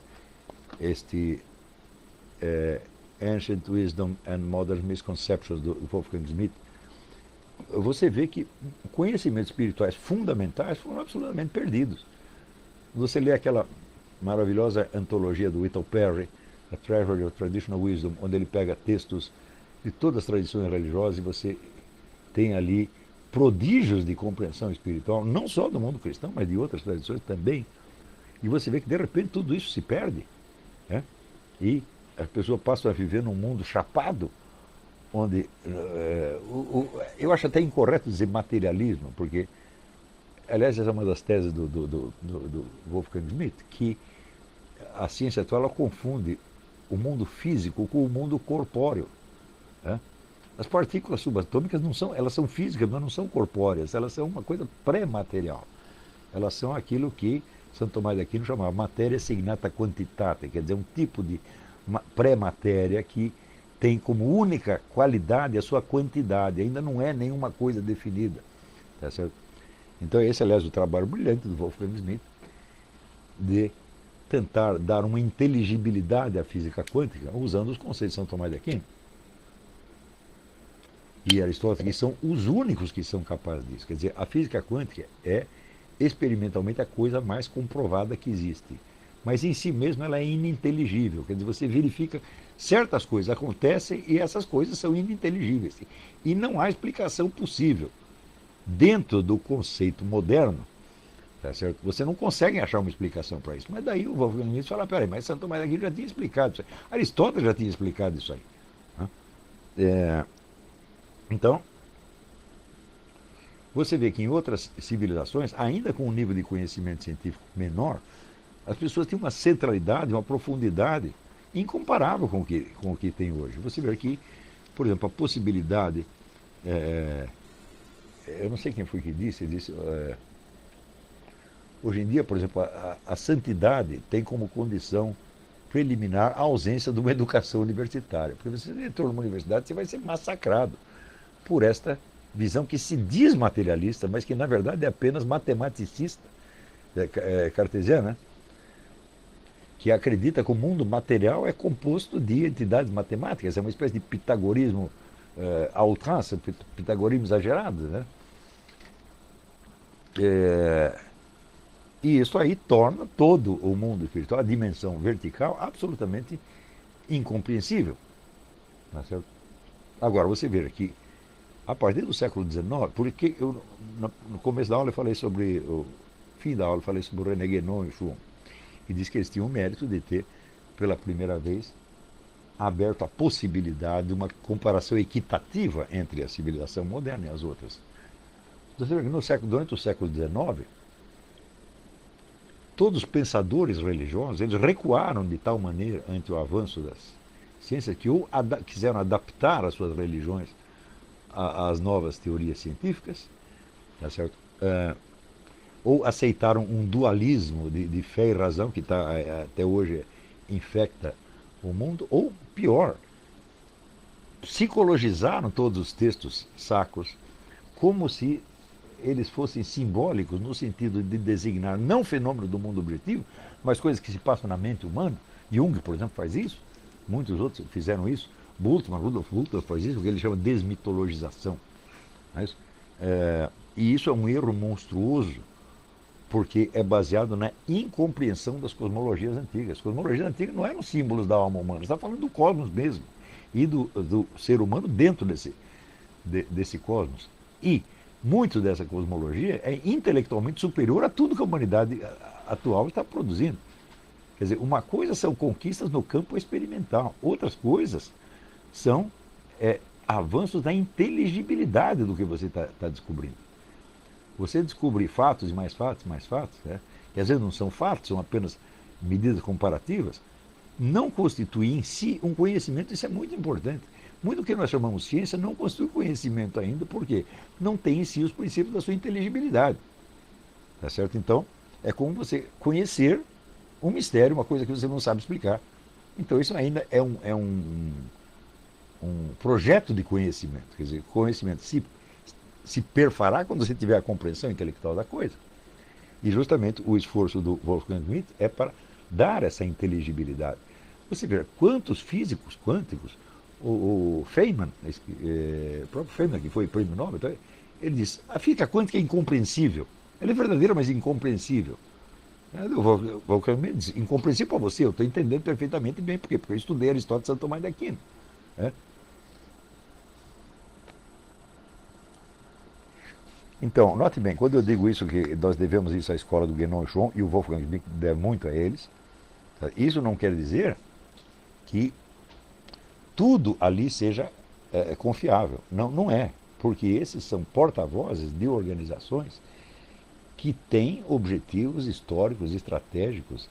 Ancient Wisdom and Modern Misconceptions, do Wolfgang Schmidt, você vê que conhecimentos espirituais fundamentais foram absolutamente perdidos. Você lê aquela maravilhosa antologia do Whittle Perry, A Treasury of Traditional Wisdom, onde ele pega textos de todas as tradições religiosas e você tem ali prodígios de compreensão espiritual, não só do mundo cristão, mas de outras tradições também. E você vê que de repente tudo isso se perde. Né? E as pessoas passam a viver num mundo chapado, onde eu acho até incorreto dizer materialismo, porque, aliás, essa é uma das teses do Wolfgang Schmidt, que a ciência atual ela confunde o mundo físico com o mundo corpóreo. Né? As partículas subatômicas elas são físicas, mas não são corpóreas, elas são uma coisa pré-material. Elas são aquilo que Santo Tomás de Aquino chamava matéria signata quantitate, quer dizer, um tipo de pré-matéria que tem como única qualidade a sua quantidade, ainda não é nenhuma coisa definida. Tá certo? Então esse, aliás, é o trabalho brilhante do Wolfgang Schmidt, de tentar dar uma inteligibilidade à física quântica usando os conceitos de São Tomás de Aquino e Aristóteles, que são os únicos que são capazes disso. Quer dizer, a física quântica é experimentalmente a coisa mais comprovada que existe. Mas em si mesma ela é ininteligível. Quer dizer, você verifica certas coisas acontecem e essas coisas são ininteligíveis. E não há explicação possível. Dentro do conceito moderno, tá certo? Você não consegue achar uma explicação para isso. Mas daí o Wolfgang Schmidt fala, peraí, mas Santo Tomás de Aquino já tinha explicado isso aí. Aristóteles já tinha explicado isso aí. Então, você vê que em outras civilizações, ainda com um nível de conhecimento científico menor, as pessoas têm uma centralidade, uma profundidade incomparável com o que tem hoje. Você vê que, por exemplo, a possibilidade... eu não sei quem foi que disse, hoje em dia, por exemplo, a santidade tem como condição preliminar à ausência de uma educação universitária. Porque você entrou numa universidade, você vai ser massacrado por esta visão que se diz materialista, mas que na verdade é apenas matematicista, cartesiana, né? Que acredita que o mundo material é composto de entidades matemáticas, é uma espécie de pitagorismo à outrance, pitagorismo exagerado, né? E isso aí torna todo o mundo espiritual, a dimensão vertical, absolutamente incompreensível. Tá certo? Agora, você vê que, a partir do século XIX, porque eu, no começo da aula eu falei sobre, o fim da aula eu falei sobre o René Guénon e Schwung, e disse que eles tinham o mérito de ter, pela primeira vez, aberto a possibilidade de uma comparação equitativa entre a civilização moderna e as outras. Você vê que durante o século XIX, todos os pensadores religiosos, eles recuaram de tal maneira ante o avanço das ciências que ou quiseram adaptar as suas religiões às novas teorias científicas, tá certo? Ou aceitaram um dualismo de fé e razão que até hoje infecta o mundo, ou pior, psicologizaram todos os textos sacros como se eles fossem simbólicos no sentido de designar não fenômeno do mundo objetivo, mas coisas que se passam na mente humana. Jung, por exemplo, faz isso, muitos outros fizeram isso, Rudolf Bultmann faz isso, o que ele chama de desmitologização. E isso é um erro monstruoso, porque é baseado na incompreensão das cosmologias antigas. As cosmologias antigas não eram símbolos da alma humana, você está falando do cosmos mesmo, e do ser humano dentro desse cosmos. E muito dessa cosmologia é intelectualmente superior a tudo que a humanidade atual está produzindo. Quer dizer, uma coisa são conquistas no campo experimental, outras coisas são avanços da inteligibilidade do que você está descobrindo. Você descobrir fatos e mais fatos, né? Que às vezes não são fatos, são apenas medidas comparativas, não constitui em si um conhecimento, isso é muito importante. Muito do que nós chamamos ciência não constitui conhecimento ainda, porque não tem em si os princípios da sua inteligibilidade. Tá certo? Então, é como você conhecer um mistério, uma coisa que você não sabe explicar. Então, isso ainda é um projeto de conhecimento. Quer dizer, conhecimento se perfará quando você tiver a compreensão intelectual da coisa. E justamente o esforço do Wolfgang Schmidt é para dar essa inteligibilidade. Você vê quantos físicos quânticos, o Feynman, o próprio Feynman, que foi prêmio Nobel, então, ele diz, a física quântica é incompreensível. Ela é verdadeira, mas incompreensível. O Wolfgang Schmidt diz, incompreensível para você, eu estou entendendo perfeitamente bem. Por quê? Porque eu estudei Aristóteles e Santo Tomás de Aquino. Então, note bem, quando eu digo isso, que nós devemos isso à escola do Guénon e Schwung, e o Wolfgang Schmidt deve muito a eles, isso não quer dizer que tudo ali seja confiável. Não, não é, porque esses são porta-vozes de organizações que têm objetivos históricos, estratégicos,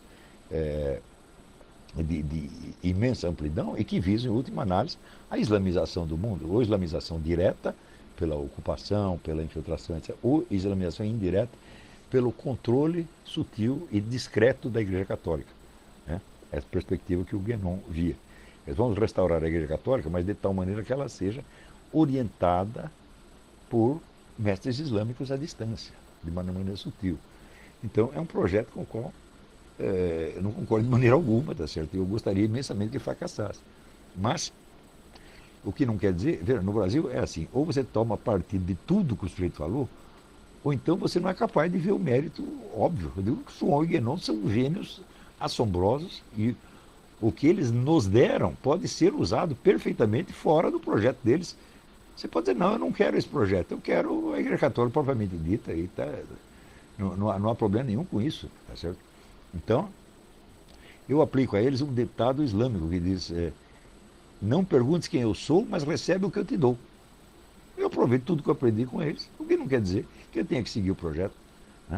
de imensa amplidão e que visam, em última análise, a islamização do mundo, ou islamização direta, pela ocupação, pela infiltração, etc., ou islamização indireta, pelo controle sutil e discreto da Igreja Católica. Né? Essa perspectiva que o Guénon via. Eles vão restaurar a Igreja Católica, mas de tal maneira que ela seja orientada por mestres islâmicos à distância, de maneira sutil. Então, é um projeto com o qual eu não concordo de maneira alguma, tá certo? Eu gostaria imensamente que fracassasse. Mas, o que não quer dizer, no Brasil é assim, ou você toma partido de tudo que o sujeito falou, ou então você não é capaz de ver o mérito óbvio. Eu digo que Schwung e Guénon são gênios assombrosos e o que eles nos deram pode ser usado perfeitamente fora do projeto deles. Você pode dizer, não, eu não quero esse projeto, eu quero a Igreja Católica propriamente dita, e não há problema nenhum com isso, tá certo? Então, eu aplico a eles um ditado islâmico que diz, não perguntes quem eu sou, mas recebe o que eu te dou. Eu aproveito tudo que eu aprendi com eles, o que não quer dizer que eu tenha que seguir o projeto. Né?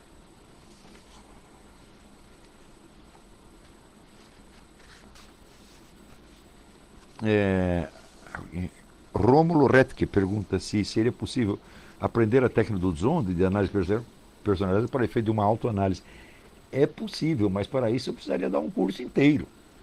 Rômulo Retke pergunta se seria possível aprender a técnica do Zond de análise personalizada para efeito de uma autoanálise. É possível, mas para isso eu precisaria dar um curso inteiro.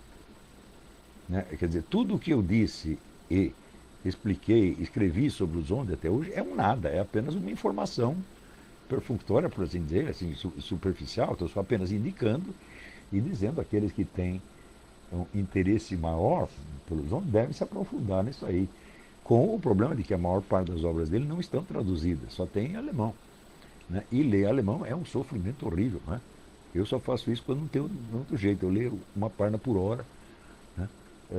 né? Quer dizer, tudo o que eu disse e expliquei, escrevi sobre os ondas até hoje é um nada, é apenas uma informação perfunctória, por assim dizer, assim, superficial. Estou só apenas indicando e dizendo àqueles que têm um interesse maior pelos ondas devem se aprofundar nisso aí. Com o problema de que a maior parte das obras dele não estão traduzidas, só tem em alemão. Né? E ler alemão é um sofrimento horrível. Né? Eu só faço isso quando não tenho outro jeito. Eu leio uma página por hora. Né?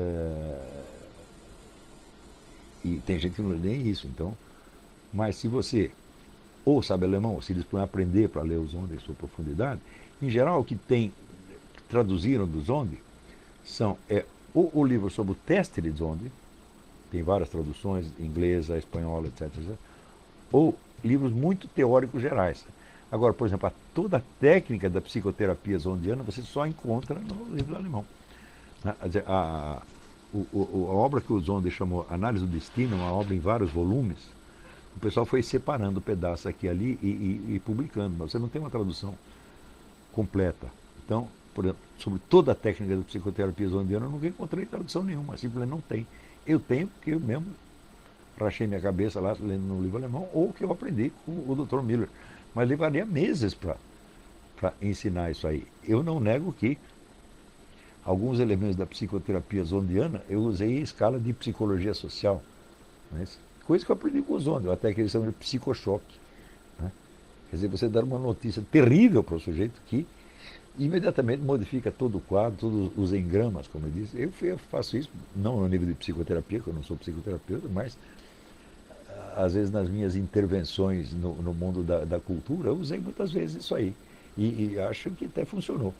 E tem gente que não lê nem isso. Então, mas se você ou sabe alemão, ou se dispõe a aprender para ler os ondas em sua profundidade, em geral o que tem traduziram dos ondas são o livro sobre o teste de Zonde, tem várias traduções, inglesa, espanhola, etc. Ou livros muito teóricos gerais. Agora, por exemplo, toda a técnica da psicoterapia zondiana você só encontra no livro alemão. A obra que o Zonde chamou Análise do Destino, uma obra em vários volumes, o pessoal foi separando pedaços aqui e ali e publicando, mas você não tem uma tradução completa. Então, por exemplo, sobre toda a técnica da psicoterapia zondiana, eu nunca encontrei tradução nenhuma, simplesmente não tem. Eu tenho porque eu mesmo rachei minha cabeça lá lendo no livro alemão, ou que eu aprendi com o Dr. Miller. Mas levaria meses para ensinar isso aí. Eu não nego que alguns elementos da psicoterapia zondiana eu usei em escala de psicologia social. Mas, coisa que eu aprendi com os zondes, até que eles chamam de psicochoque. Né? Quer dizer, você dar uma notícia terrível para o sujeito que imediatamente modifica todo o quadro, todos os engramas, como eu disse. Eu faço isso, não no nível de psicoterapia, que eu não sou psicoterapeuta, mas às vezes nas minhas intervenções no mundo da cultura, eu usei muitas vezes isso aí. E acho que até funcionou.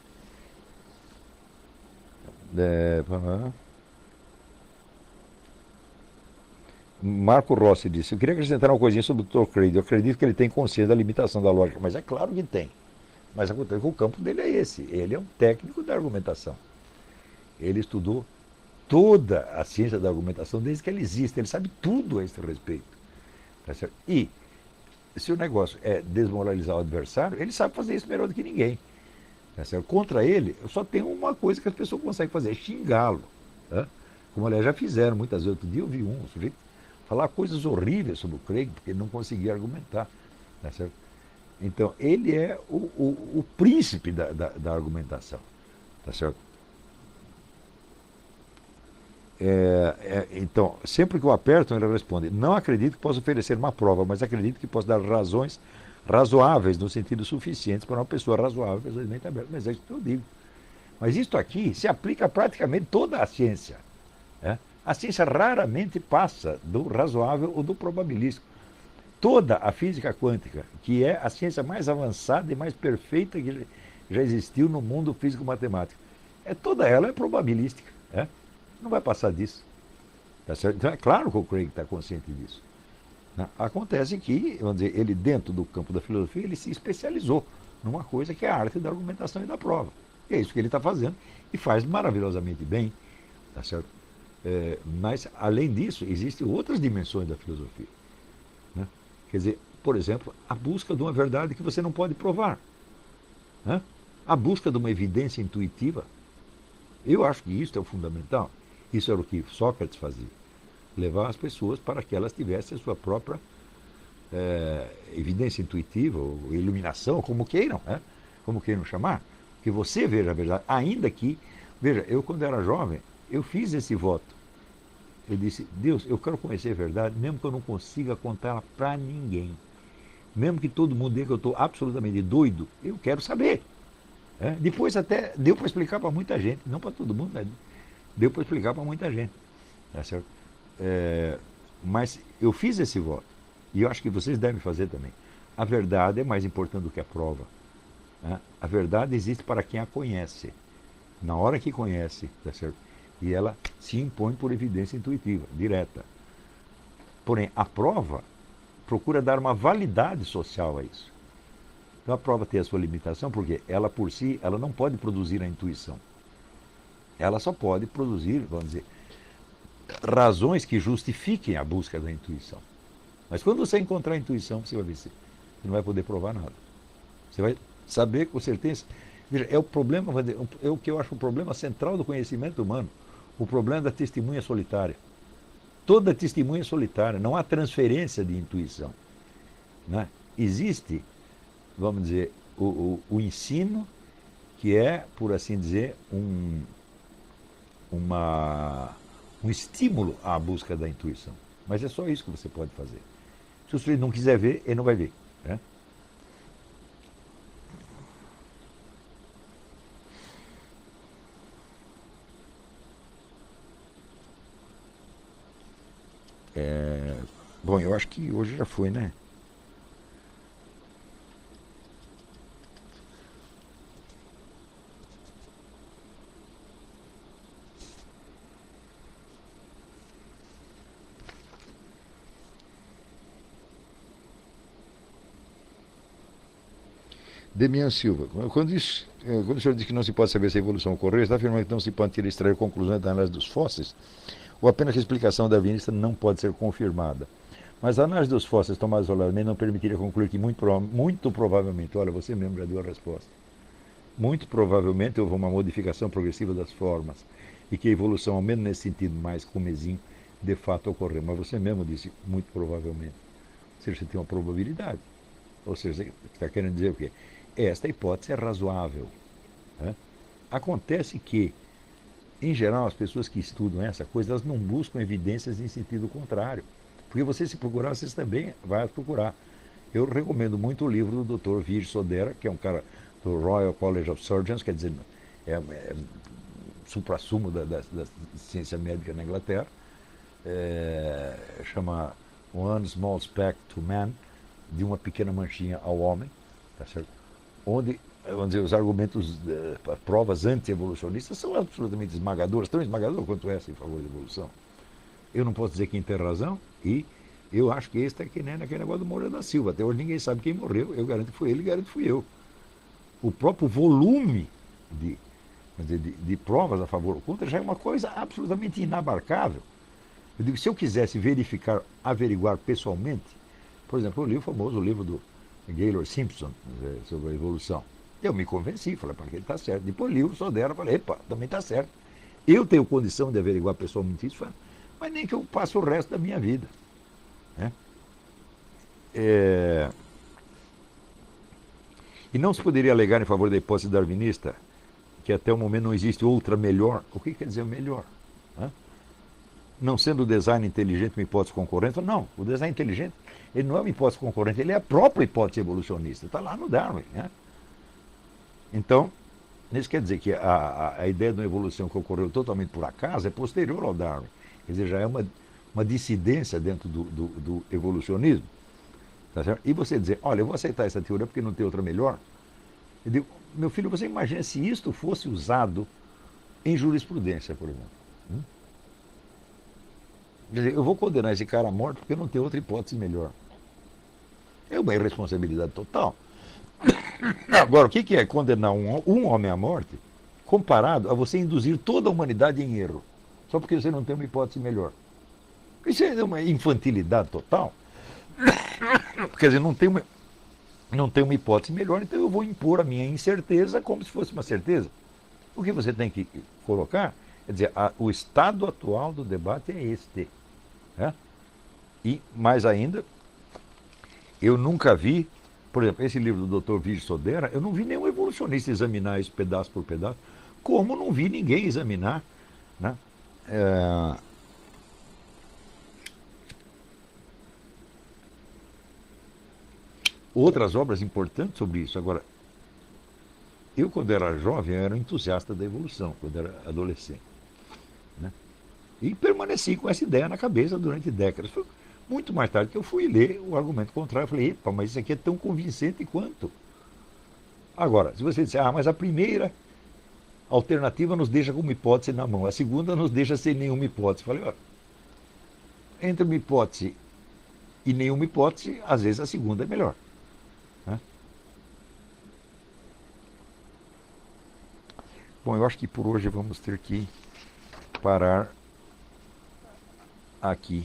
Marco Rossi disse, eu queria acrescentar uma coisinha sobre o Dr. Craig. Eu acredito que ele tem consciência da limitação da lógica, mas é claro que tem. Mas acontece que o campo dele é esse. Ele é um técnico da argumentação. Ele estudou toda a ciência da argumentação desde que ela existe. Ele sabe tudo a esse respeito. Tá certo? E se o negócio é desmoralizar o adversário, ele sabe fazer isso melhor do que ninguém. Tá certo? Contra ele, só tem uma coisa que as pessoas conseguem fazer, é xingá-lo. Tá? Como, aliás, já fizeram muitas vezes. Outro dia eu vi um sujeito falar coisas horríveis sobre o Craig, porque ele não conseguia argumentar. Tá certo? Então, ele é o príncipe da argumentação. Tá certo? Então, sempre que eu aperto, ele responde, não acredito que possa oferecer uma prova, mas acredito que possa dar razões razoáveis, no sentido suficiente para uma pessoa razoável, precisamente aberta. Mas é isso que eu digo. Mas isto aqui se aplica a praticamente toda a ciência. Né? A ciência raramente passa do razoável ou do probabilístico. Toda a física quântica, que é a ciência mais avançada e mais perfeita que já existiu no mundo físico-matemático, toda ela é probabilística. Não vai passar disso. Tá certo? Então é claro que o Craig está consciente disso. Acontece que, vamos dizer, ele dentro do campo da filosofia, ele se especializou numa coisa que é a arte da argumentação e da prova. E é isso que ele está fazendo e faz maravilhosamente bem. Tá certo? Mas, além disso, existem outras dimensões da filosofia. Né? Quer dizer, por exemplo, a busca de uma verdade que você não pode provar. Né? A busca de uma evidência intuitiva. Eu acho que isso é o fundamental. Isso era o que Sócrates fazia. Levar as pessoas para que elas tivessem a sua própria evidência intuitiva, ou iluminação, como queiram, né? Como queiram chamar. Que você veja a verdade. Ainda que, veja, eu quando era jovem, eu fiz esse voto. Eu disse, Deus, eu quero conhecer a verdade, mesmo que eu não consiga contá-la para ninguém. Mesmo que todo mundo diga que eu estou absolutamente doido, eu quero saber. Depois até deu para explicar para muita gente, não para todo mundo, mas deu para explicar para muita gente. Tá certo? Mas eu fiz esse voto, e eu acho que vocês devem fazer também. A verdade é mais importante do que a prova. A verdade existe para quem a conhece. Na hora que conhece, tá certo? E ela se impõe por evidência intuitiva, direta. Porém, a prova procura dar uma validade social a isso. Então a prova tem a sua limitação, porque ela por si, ela não pode produzir a intuição. Ela só pode produzir, vamos dizer, razões que justifiquem a busca da intuição. Mas quando você encontrar a intuição, você vai ver, você não vai poder provar nada. Você vai saber com certeza. Veja, é o problema, é o que eu acho o problema central do conhecimento humano. O problema é da testemunha solitária. Toda testemunha é solitária, não há transferência de intuição. Né? Existe, vamos dizer, o ensino, que é, por assim dizer, um estímulo à busca da intuição. Mas é só isso que você pode fazer. Se o sujeito não quiser ver, ele não vai ver. Né? Bom, eu acho que hoje já foi, né? Demian Silva, quando o senhor diz que não se pode saber se a evolução ocorreu, está afirmando que não se pode extrair conclusões da análise dos fósseis, ou apenas que a explicação darwinista não pode ser confirmada. Mas a análise dos fósseis tomados isoladamente não permitiria concluir que muito provavelmente, olha, você mesmo já deu a resposta, muito provavelmente houve uma modificação progressiva das formas e que a evolução, ao menos nesse sentido mais comezinho, de fato ocorreu. Mas você mesmo disse, muito provavelmente. Ou seja, você tem uma probabilidade. Ou seja, você está querendo dizer o quê? Esta hipótese é razoável. Né? Acontece que, em geral, as pessoas que estudam essa coisa, elas não buscam evidências em sentido contrário. Porque você, se procurar, vocês também vão procurar. Eu recomendo muito o livro do Dr. Virgil Sodera, que é um cara do Royal College of Surgeons, quer dizer, é supra-sumo da ciência médica na Inglaterra. Chama One Small Speck to Man, de uma pequena manchinha ao homem, tá certo? Onde, vamos dizer, os argumentos, provas anti-evolucionistas são absolutamente esmagadores, tão esmagadores quanto essa em favor da evolução. Eu não posso dizer quem tem razão, e eu acho que esse está que nem naquele negócio do Moura da Silva. Até hoje ninguém sabe quem morreu, eu garanto que foi ele, garanto que fui eu. O próprio volume de provas a favor ou contra já é uma coisa absolutamente inabarcável. Eu digo, se eu quisesse verificar, averiguar pessoalmente, por exemplo, eu li o famoso livro do Gaylord Simpson sobre a evolução. Eu me convenci, falei, para que ele está certo. Depois li o Sodera, falei, epa, também está certo. Eu tenho condição de averiguar pessoalmente isso, mas nem que eu passe o resto da minha vida. Né? E não se poderia alegar em favor da hipótese darwinista que até o momento não existe outra melhor. O que quer dizer melhor? Né? Não sendo o design inteligente uma hipótese concorrente, não. O design inteligente ele não é uma hipótese concorrente, ele é a própria hipótese evolucionista. Está lá no Darwin. Né? Então, isso quer dizer que a ideia de uma evolução que ocorreu totalmente por acaso é posterior ao Darwin. Quer dizer, já é uma dissidência dentro do evolucionismo. Tá certo? E você dizer, olha, eu vou aceitar essa teoria porque não tem outra melhor. Eu digo, meu filho, você imagina se isto fosse usado em jurisprudência, por exemplo. Quer dizer, eu vou condenar esse cara à morte porque não tem outra hipótese melhor. É uma irresponsabilidade total. Agora, o que é condenar um homem à morte comparado a você induzir toda a humanidade em erro? Só porque você não tem uma hipótese melhor. Isso é uma infantilidade total. Quer dizer, não tem uma hipótese melhor, então eu vou impor a minha incerteza como se fosse uma certeza. O que você tem que colocar, quer dizer, o estado atual do debate é este. Né? E, mais ainda, eu nunca vi, por exemplo, esse livro do Dr. Virgil Sodera, eu não vi nenhum evolucionista examinar isso pedaço por pedaço, como não vi ninguém examinar. Né? Outras obras importantes sobre isso. Agora, eu, quando era jovem, eu era um entusiasta da evolução, quando era adolescente. Né? E permaneci com essa ideia na cabeça durante décadas. Foi muito mais tarde que eu fui ler o argumento contrário. Eu falei, epa, mas isso aqui é tão convincente quanto. Agora, se você disser, mas a primeira alternativa nos deixa com uma hipótese na mão, a segunda nos deixa sem nenhuma hipótese. Eu falei, ó, entre uma hipótese e nenhuma hipótese, às vezes a segunda é melhor. Né? Bom, eu acho que por hoje vamos ter que parar aqui.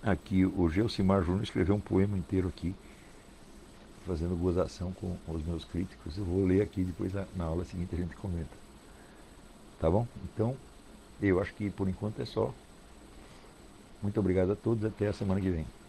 Aqui o Geucimar Júnior escreveu um poema inteiro aqui, fazendo gozação com os meus críticos. Eu vou ler aqui, depois na aula seguinte a gente comenta. Tá bom? Então, eu acho que por enquanto é só. Muito obrigado a todos, até a semana que vem.